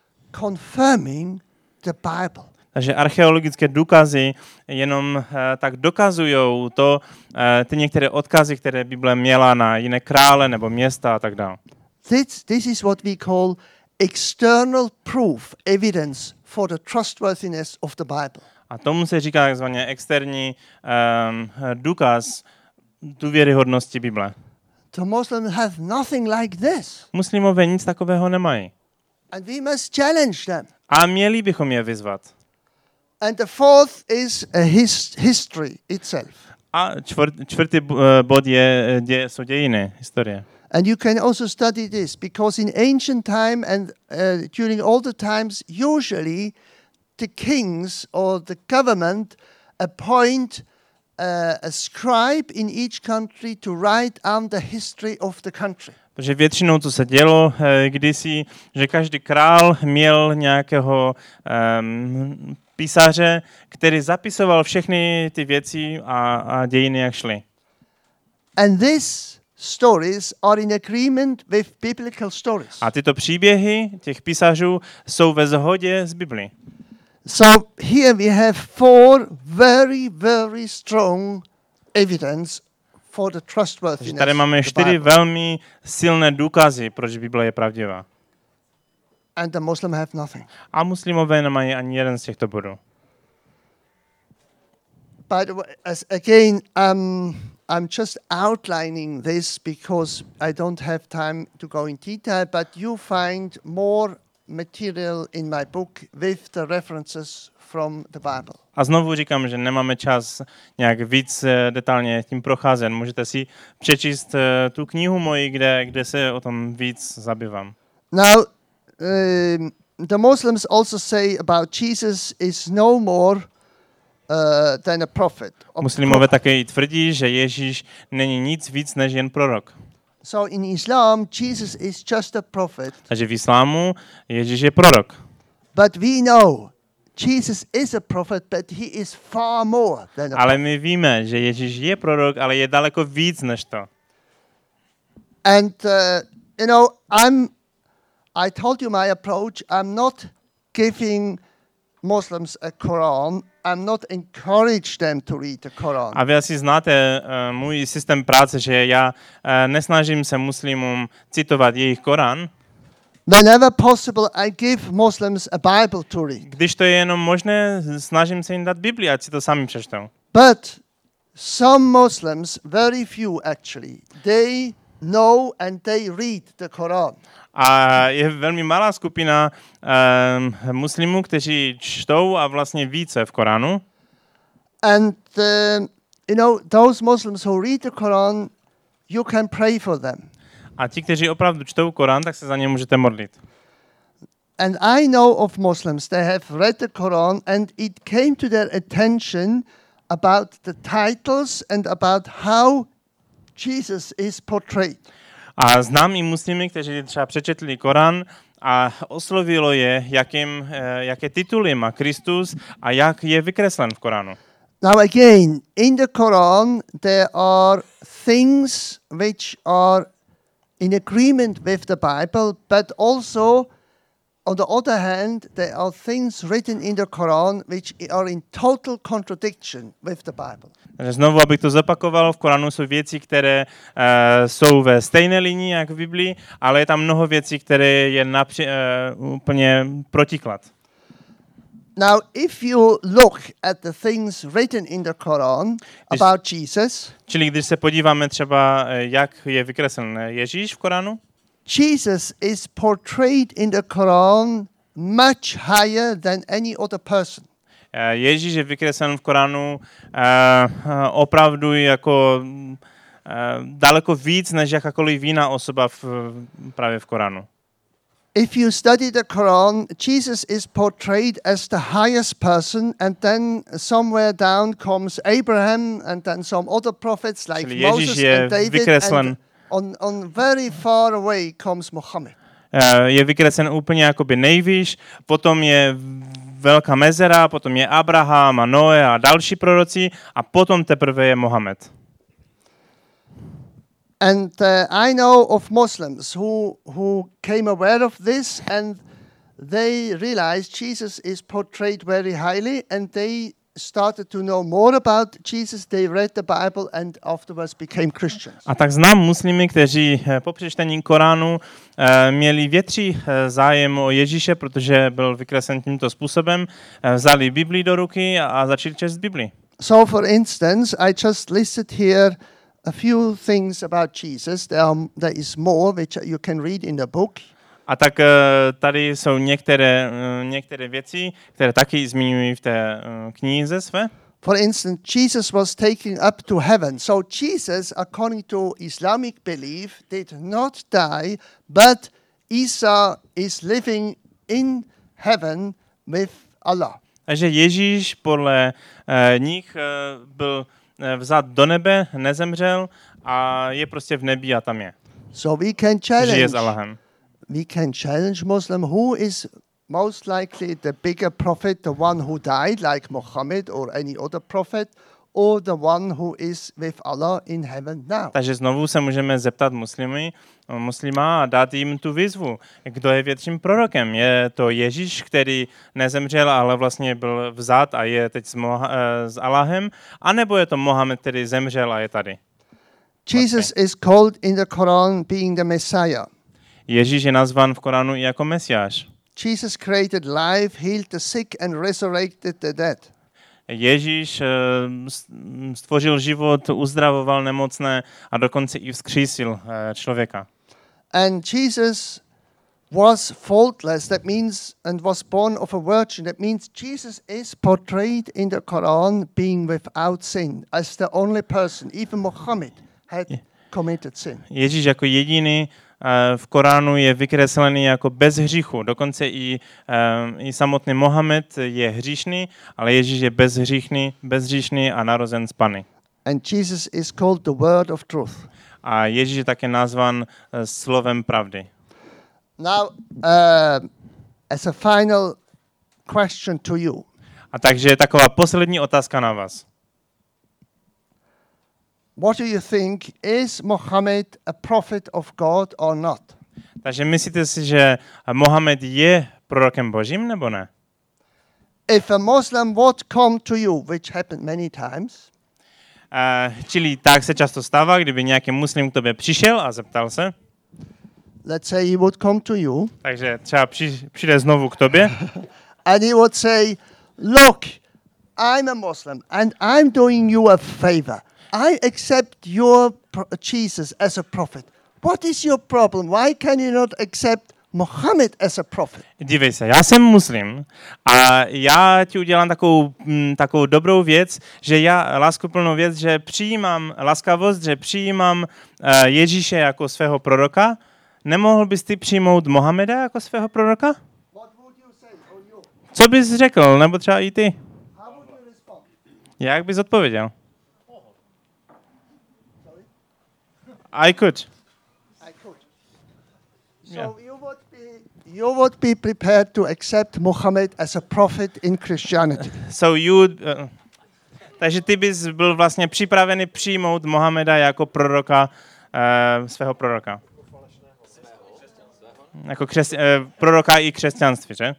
confirming the Bible. Takže archeologické důkazy jenom uh, tak dokazují to, uh, ty některé odkazy, které Bible měla na jiné krále nebo města a tak dále. This, this is what we call external proof, evidence for the trustworthiness of the Bible. A tomu se říká takzvaně externí um, důkaz důvěryhodnosti Bible. The Muslims have nothing like this. Muslimové nic takového nemají. And we must challenge them. A měli bychom je vyzvat. And the fourth is a his, history itself. A čtvrt, čtvrtý bod je, dě, jsou dějiny, historie. And you can also study this because in ancient time and uh, during all the times, usually the kings or the government appoint uh, a scribe in each country to write down the history of the country. Protože většinou, co se dělo eh, kdysi, že každý král měl nějakého um, písaře, který zapisoval všechny ty věci a, a dějiny, jak šly. And these stories are in agreement with biblical stories. A tyto příběhy těch písařů jsou ve shodě s Biblí. So here we have four very, very strong evidence for the Takže trustworthiness tady máme of the čtyři Bible. velmi silné důkazy, proč Bible je pravdivá. And the Muslim have nothing. A muslimové nemají ani jeden z těchto bodů. By the way, as again, um, I'm just outlining this because I don't have time to go in detail, but you find more material in my book with the references from the Bible. A znovu říkám, že nemáme čas nějak víc eh, detailně tím procházet. Můžete si přečíst eh, tu knihu moji, kde, kde se o tom víc zabývám. Now, um, the Muslims also say about Jesus is no more uh, than a prophet. A Muslimové prophet. také i tvrdí, že Ježíš není nic víc než jen prorok. So in Islam, Jesus is just a prophet, Takže v islámu Ježíš je prorok. but we know Jesus is a prophet, but he is far more than a Ale prophet. my víme, že Ježíš je prorok, ale je daleko víc než to. And uh, you know, I'm. I told you my approach. I'm not giving Muslims a Quran. I'm not encourage them to read the Quran. A vy asi znáte uh, můj systém práce, že já uh, nesnažím se muslimům citovat jejich Korán. Whenever possible, I give Muslims a Bible to read. Když to je jenom možné, snažím se jim dát Bibli, ať si to sami přečtou. But some Muslims, very few actually, they know and they read the Quran. A je velmi malá skupina um, muslimů, kteří čtou a vlastně více v Koránu. And uh, you know, those Muslims who read the Quran, you can pray for them. A ti, kteří opravdu čtou Korán, tak se za ně můžete modlit. And I know of Muslims, they have read the Quran and it came to their attention about the titles and about how Jesus is portrayed. A znám i muslimy, kteří třeba přečetli Korán a oslovilo je, jakým, jaké tituly má Kristus a jak je vykreslen v Koránu. Now again, in the Quran there are things which are in agreement with the Bible, but also on the other hand, there are things written in the Quran which are in total contradiction with the Bible. Takže znovu, abych to zopakoval, v Koránu jsou věci, které uh, jsou ve stejné linii jak v Biblii, ale je tam mnoho věcí, které je napři- uh, úplně protiklad. Now, if you look at the things written in the Quran about Jesus, Čili když se podíváme třeba, jak je vykreslen Ježíš v Koránu, Jesus is portrayed in the Quran much higher than any other person. Ježíš je vykreslen v Koránu uh, opravdu jako uh, daleko víc než jakákoliv jiná osoba v, právě v Koránu. If you study the Quran, Jesus is portrayed as the highest person, and then somewhere down comes Abraham, and then some other prophets like Čili Ježíš Moses je and David, vykreslen. and on, on very far away comes Muhammad. Uh, je vykreslen úplně jakoby nejvýš, potom je velká mezera, potom je Abraham a Noé a další proroci a potom teprve je Mohamed. And uh, I know of Muslims who who came aware of this, and they realized Jesus is portrayed very highly, and they started to know more about Jesus. They read the Bible and afterwards became Christians. A tak znám muslimy, kteří po přečtení Koránu měli větší zájem o Ježíše, protože byl vykreslen tímto způsobem, vzali Biblii do ruky a začali číst Biblii. So, for instance, I just listed here a few things about Jesus. There, are, there is more which you can read in the book. A tak tady jsou některé, některé věci, které taky zmiňují v té knize své. For instance, Jesus was taken up to heaven. So Jesus, according to Islamic belief, did not die, but Isa is living in heaven with Allah. Takže Ježíš podle uh, nich uh, byl uh, vzat do nebe, nezemřel a je prostě v nebi a tam je. So we can Žije challenge. s Allahem. We can challenge Muslim who is most likely the bigger prophet, the one who died like Muhammad or any other prophet, or the one who is with Allah in heaven now. Takže znovu se můžeme zeptat muslimy, muslima a dát jim tu výzvu. Kdo je větším prorokem? Je to Ježíš, který nezemřel, ale vlastně byl vzat a je teď s, Moha- s Allahem? A nebo je to Mohamed, který zemřel a je tady? Jesus is called in the Quran being the Messiah. Ježíš je nazvan v Koránu i jako Mesiáš. Jesus created life, healed the sick and resurrected the dead. Ježíš stvořil život, uzdravoval nemocné a dokonce i vzkřísil člověka. And Jesus was faultless, that means, and was born of a virgin. That means Jesus is portrayed in the Quran being without sin, as the only person. Even Muhammad had committed sin. Ježíš jako jediný v Koránu je vykreslený jako bez hříchu. Dokonce i, i samotný Mohamed je hříšný, ale Ježíš je bezhříšný, bezhříšný a narozen z Panny. And Jesus is called the word of truth. A Ježíš je také nazvan slovem pravdy. Now, uh, as a final question to you. A takže je taková poslední otázka na vás. What do you think? Is Muhammad a prophet of God or not? Takže myslíte si, že Mohamed je prorokem Božím nebo ne? If a Muslim would come to you, which happened many times, uh, čili tak se často stává, kdyby nějaký muslim k tobě přišel a zeptal se. Let's say he would come to you. Takže třeba při, přijde znovu k tobě. And he would say, look, I'm a Muslim and I'm doing you a favor. I accept your pro- Jesus as a prophet. What is your problem? Why can you not accept Muhammad as a prophet. Dívej se, já jsem muslim a já ti udělám takovou, m, takovou dobrou věc, že já, láskuplnou věc, že přijímám laskavost, že přijímám uh, Ježíše jako svého proroka. Nemohl bys ty přijmout Mohameda jako svého proroka? What would you say? Or you? Co bys řekl, nebo třeba i ty? How would you respond? Jak bys odpověděl? I could. I could. So Yeah. you would be you would be prepared to accept Muhammad as a prophet in Christianity. So you, uh, takže ty bys byl vlastně připravený přijmout Mohameda jako proroka, uh, svého proroka. Jako křes, uh, proroka i křesťanství, že?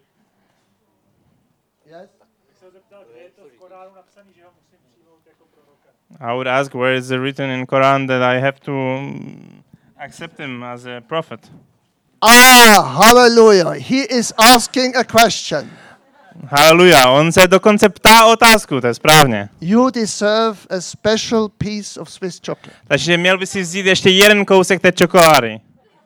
Yes. Se zeptal, kde je to v Koránu napsaný, že ho musím přijmout jako proroka. I would ask where is it written in Quran that I have to um, accept him as a prophet. Ah, hallelujah. He is asking a question. Haleluja, on se dokonce ptá otázku, to je správně. You deserve a special piece of Swiss chocolate. Takže měl by si vzít ještě jeden kousek té čokolády.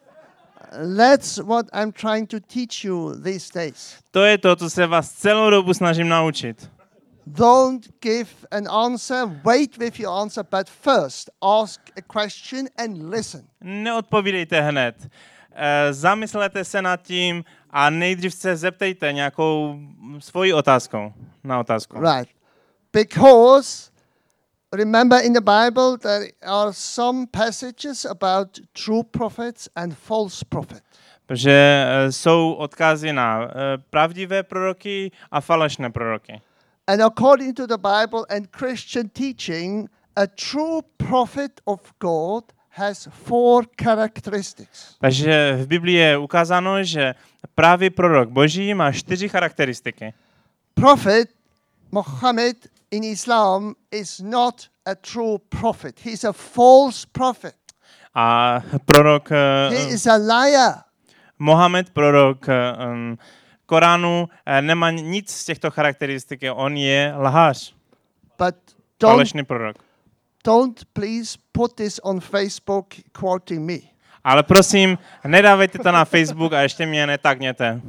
That's what I'm trying to teach you these days. To je to, co se vás celou dobu snažím naučit. Don't give an answer, wait with your answer, but first ask a question and listen. Neodpovídejte hned. E, zamyslete se nad tím a nejdřív se zeptejte nějakou svoji otázkou na otázku. Right. Because remember in the Bible there are some passages about true prophets and false prophets. Protože e, jsou odkazy na e, pravdivé proroky a falešné proroky. And according to the Bible and Christian teaching, a true prophet of God has four characteristics. Takže v Biblii je ukázáno, že pravý prorok Boží má čtyři charakteristiky. Prophet Muhammad in Islam is not a true prophet. He's a false prophet. A prorok He uh, is a liar. Mohamed, prorok um, Koránu, uh, nemá nic z těchto charakteristik. On je lhář, But don't, falešný prorok. don't please put this on Facebook quoting me. Ale prosím, nedávejte to na Facebook a ještě mě netagněte.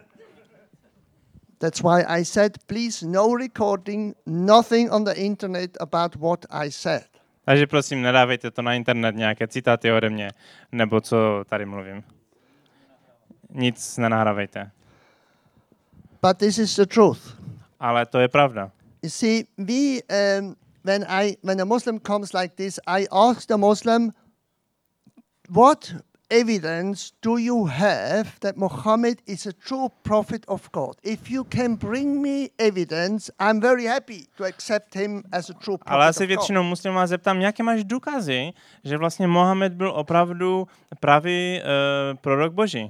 That's why I said, please no recording, nothing on the internet about what I said. Takže prosím, nedávejte to na internet, nějaké citáty ode mě, nebo co tady mluvím. Nic nenahrávejte. But this is the truth. Ale to je pravda. You see, we, um, when I, when a Muslim comes like this, I ask the Muslim, what evidence do you have that Muhammad is a true prophet of God? If you can bring me evidence, I'm very happy to accept him as a true prophet Ale já se of God. většinou muslima zeptám, jaké máš důkazy, že vlastně Mohamed byl opravdu pravý uh, prorok Boží.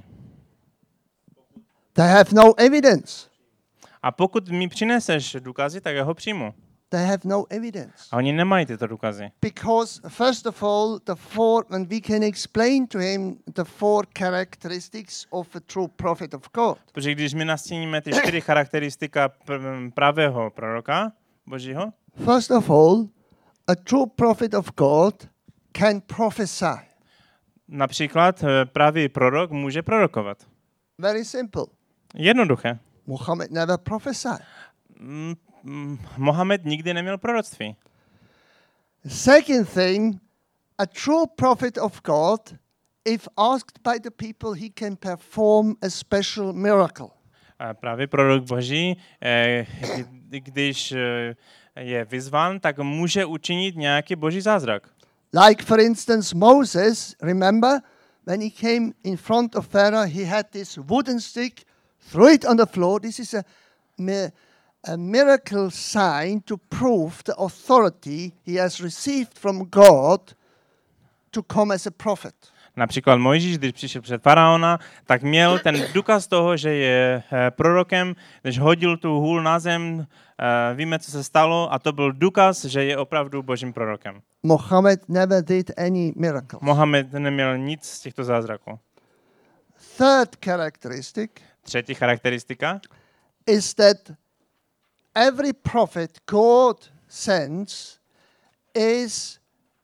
They have no evidence. A pokud mi přineseš důkazy, tak já ho přijmu. They have no evidence. A oni nemají tyto důkazy. Because first of all, the four, and we can explain to him the four characteristics of a true prophet of God. Protože když my nastíníme ty čtyři charakteristika pr- pravého proroka Božího, First of all, a true prophet of God can prophesy. například eh, pravý prorok může prorokovat. Very simple. Jednoduché. Muhammad never prophesied. Mm, mm, Mohamed nikdy neměl proroctví. Second thing, a true prophet of God, if asked by the people, he can perform a special miracle. A právě prorok Boží, eh, kdy- když eh, je vyzván, tak může učinit nějaký boží zázrak. Like, for instance, Moses, remember, when he came in front of Pharaoh, he had this wooden stick, threw it on the floor. This is a, mi- a miracle sign to prove the authority he has received from God to come as a prophet. Například Mojžíš, když přišel před faraona, tak měl ten důkaz toho, že je eh, prorokem, když hodil tu hůl na zem, eh, víme, co se stalo, a to byl důkaz, že je opravdu božím prorokem. Muhammad never did any miracles. Mohamed neměl nic z těchto zázraků. Third characteristic Třetí charakteristika is that every prophet God sends is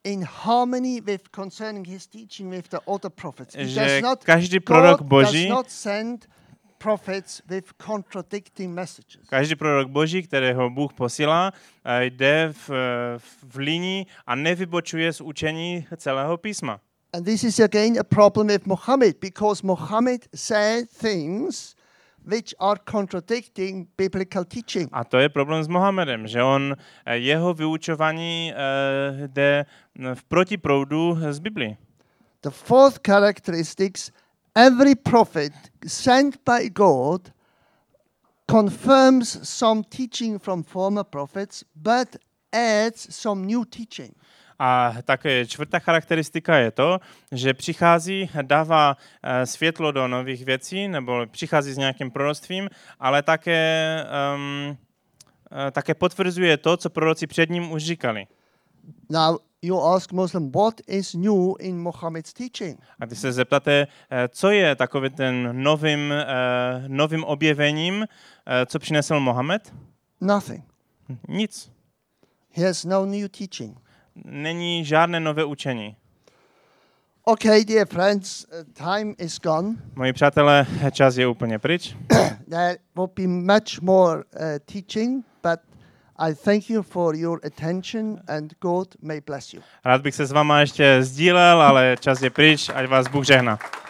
in harmony with concerning his teaching with the other prophets. He že does not, každý prorok God Boží, does not send prophets with contradicting messages. každý prorok Boží, kterého Bůh posílá, eh, jde v, v linii a nevybočuje z učení celého písma. And this is again a problem with Muhammad, because Muhammad said things which are contradicting biblical teaching. A to je problém s Mohamedem, že on, eh, jeho vyučování eh, jde v protiproudu z Biblii. The fourth characteristics, every prophet sent by God confirms some teaching from former prophets, but adds some new teaching. A také čtvrtá charakteristika je to, že přichází, dává eh, světlo do nových věcí, nebo přichází s nějakým proroctvím, ale také, um, eh, také potvrzuje to, co proroci před ním už říkali. Now, you ask Muslim, what is new in Muhammad's teaching? A když se zeptáte, eh, co je takový ten novým, eh, novým objevením, eh, co přinesl Mohamed? Nothing. Nic. He has no new teaching. Není žádné nové učení. Okay, dear friends, uh, time is gone. Moji přátelé, čas je úplně pryč. There will be much more uh, teaching, but I thank you for your attention and God may bless you. Rád bych se s váma ještě sdílel, ale čas je pryč, ať vás Bůh žehná.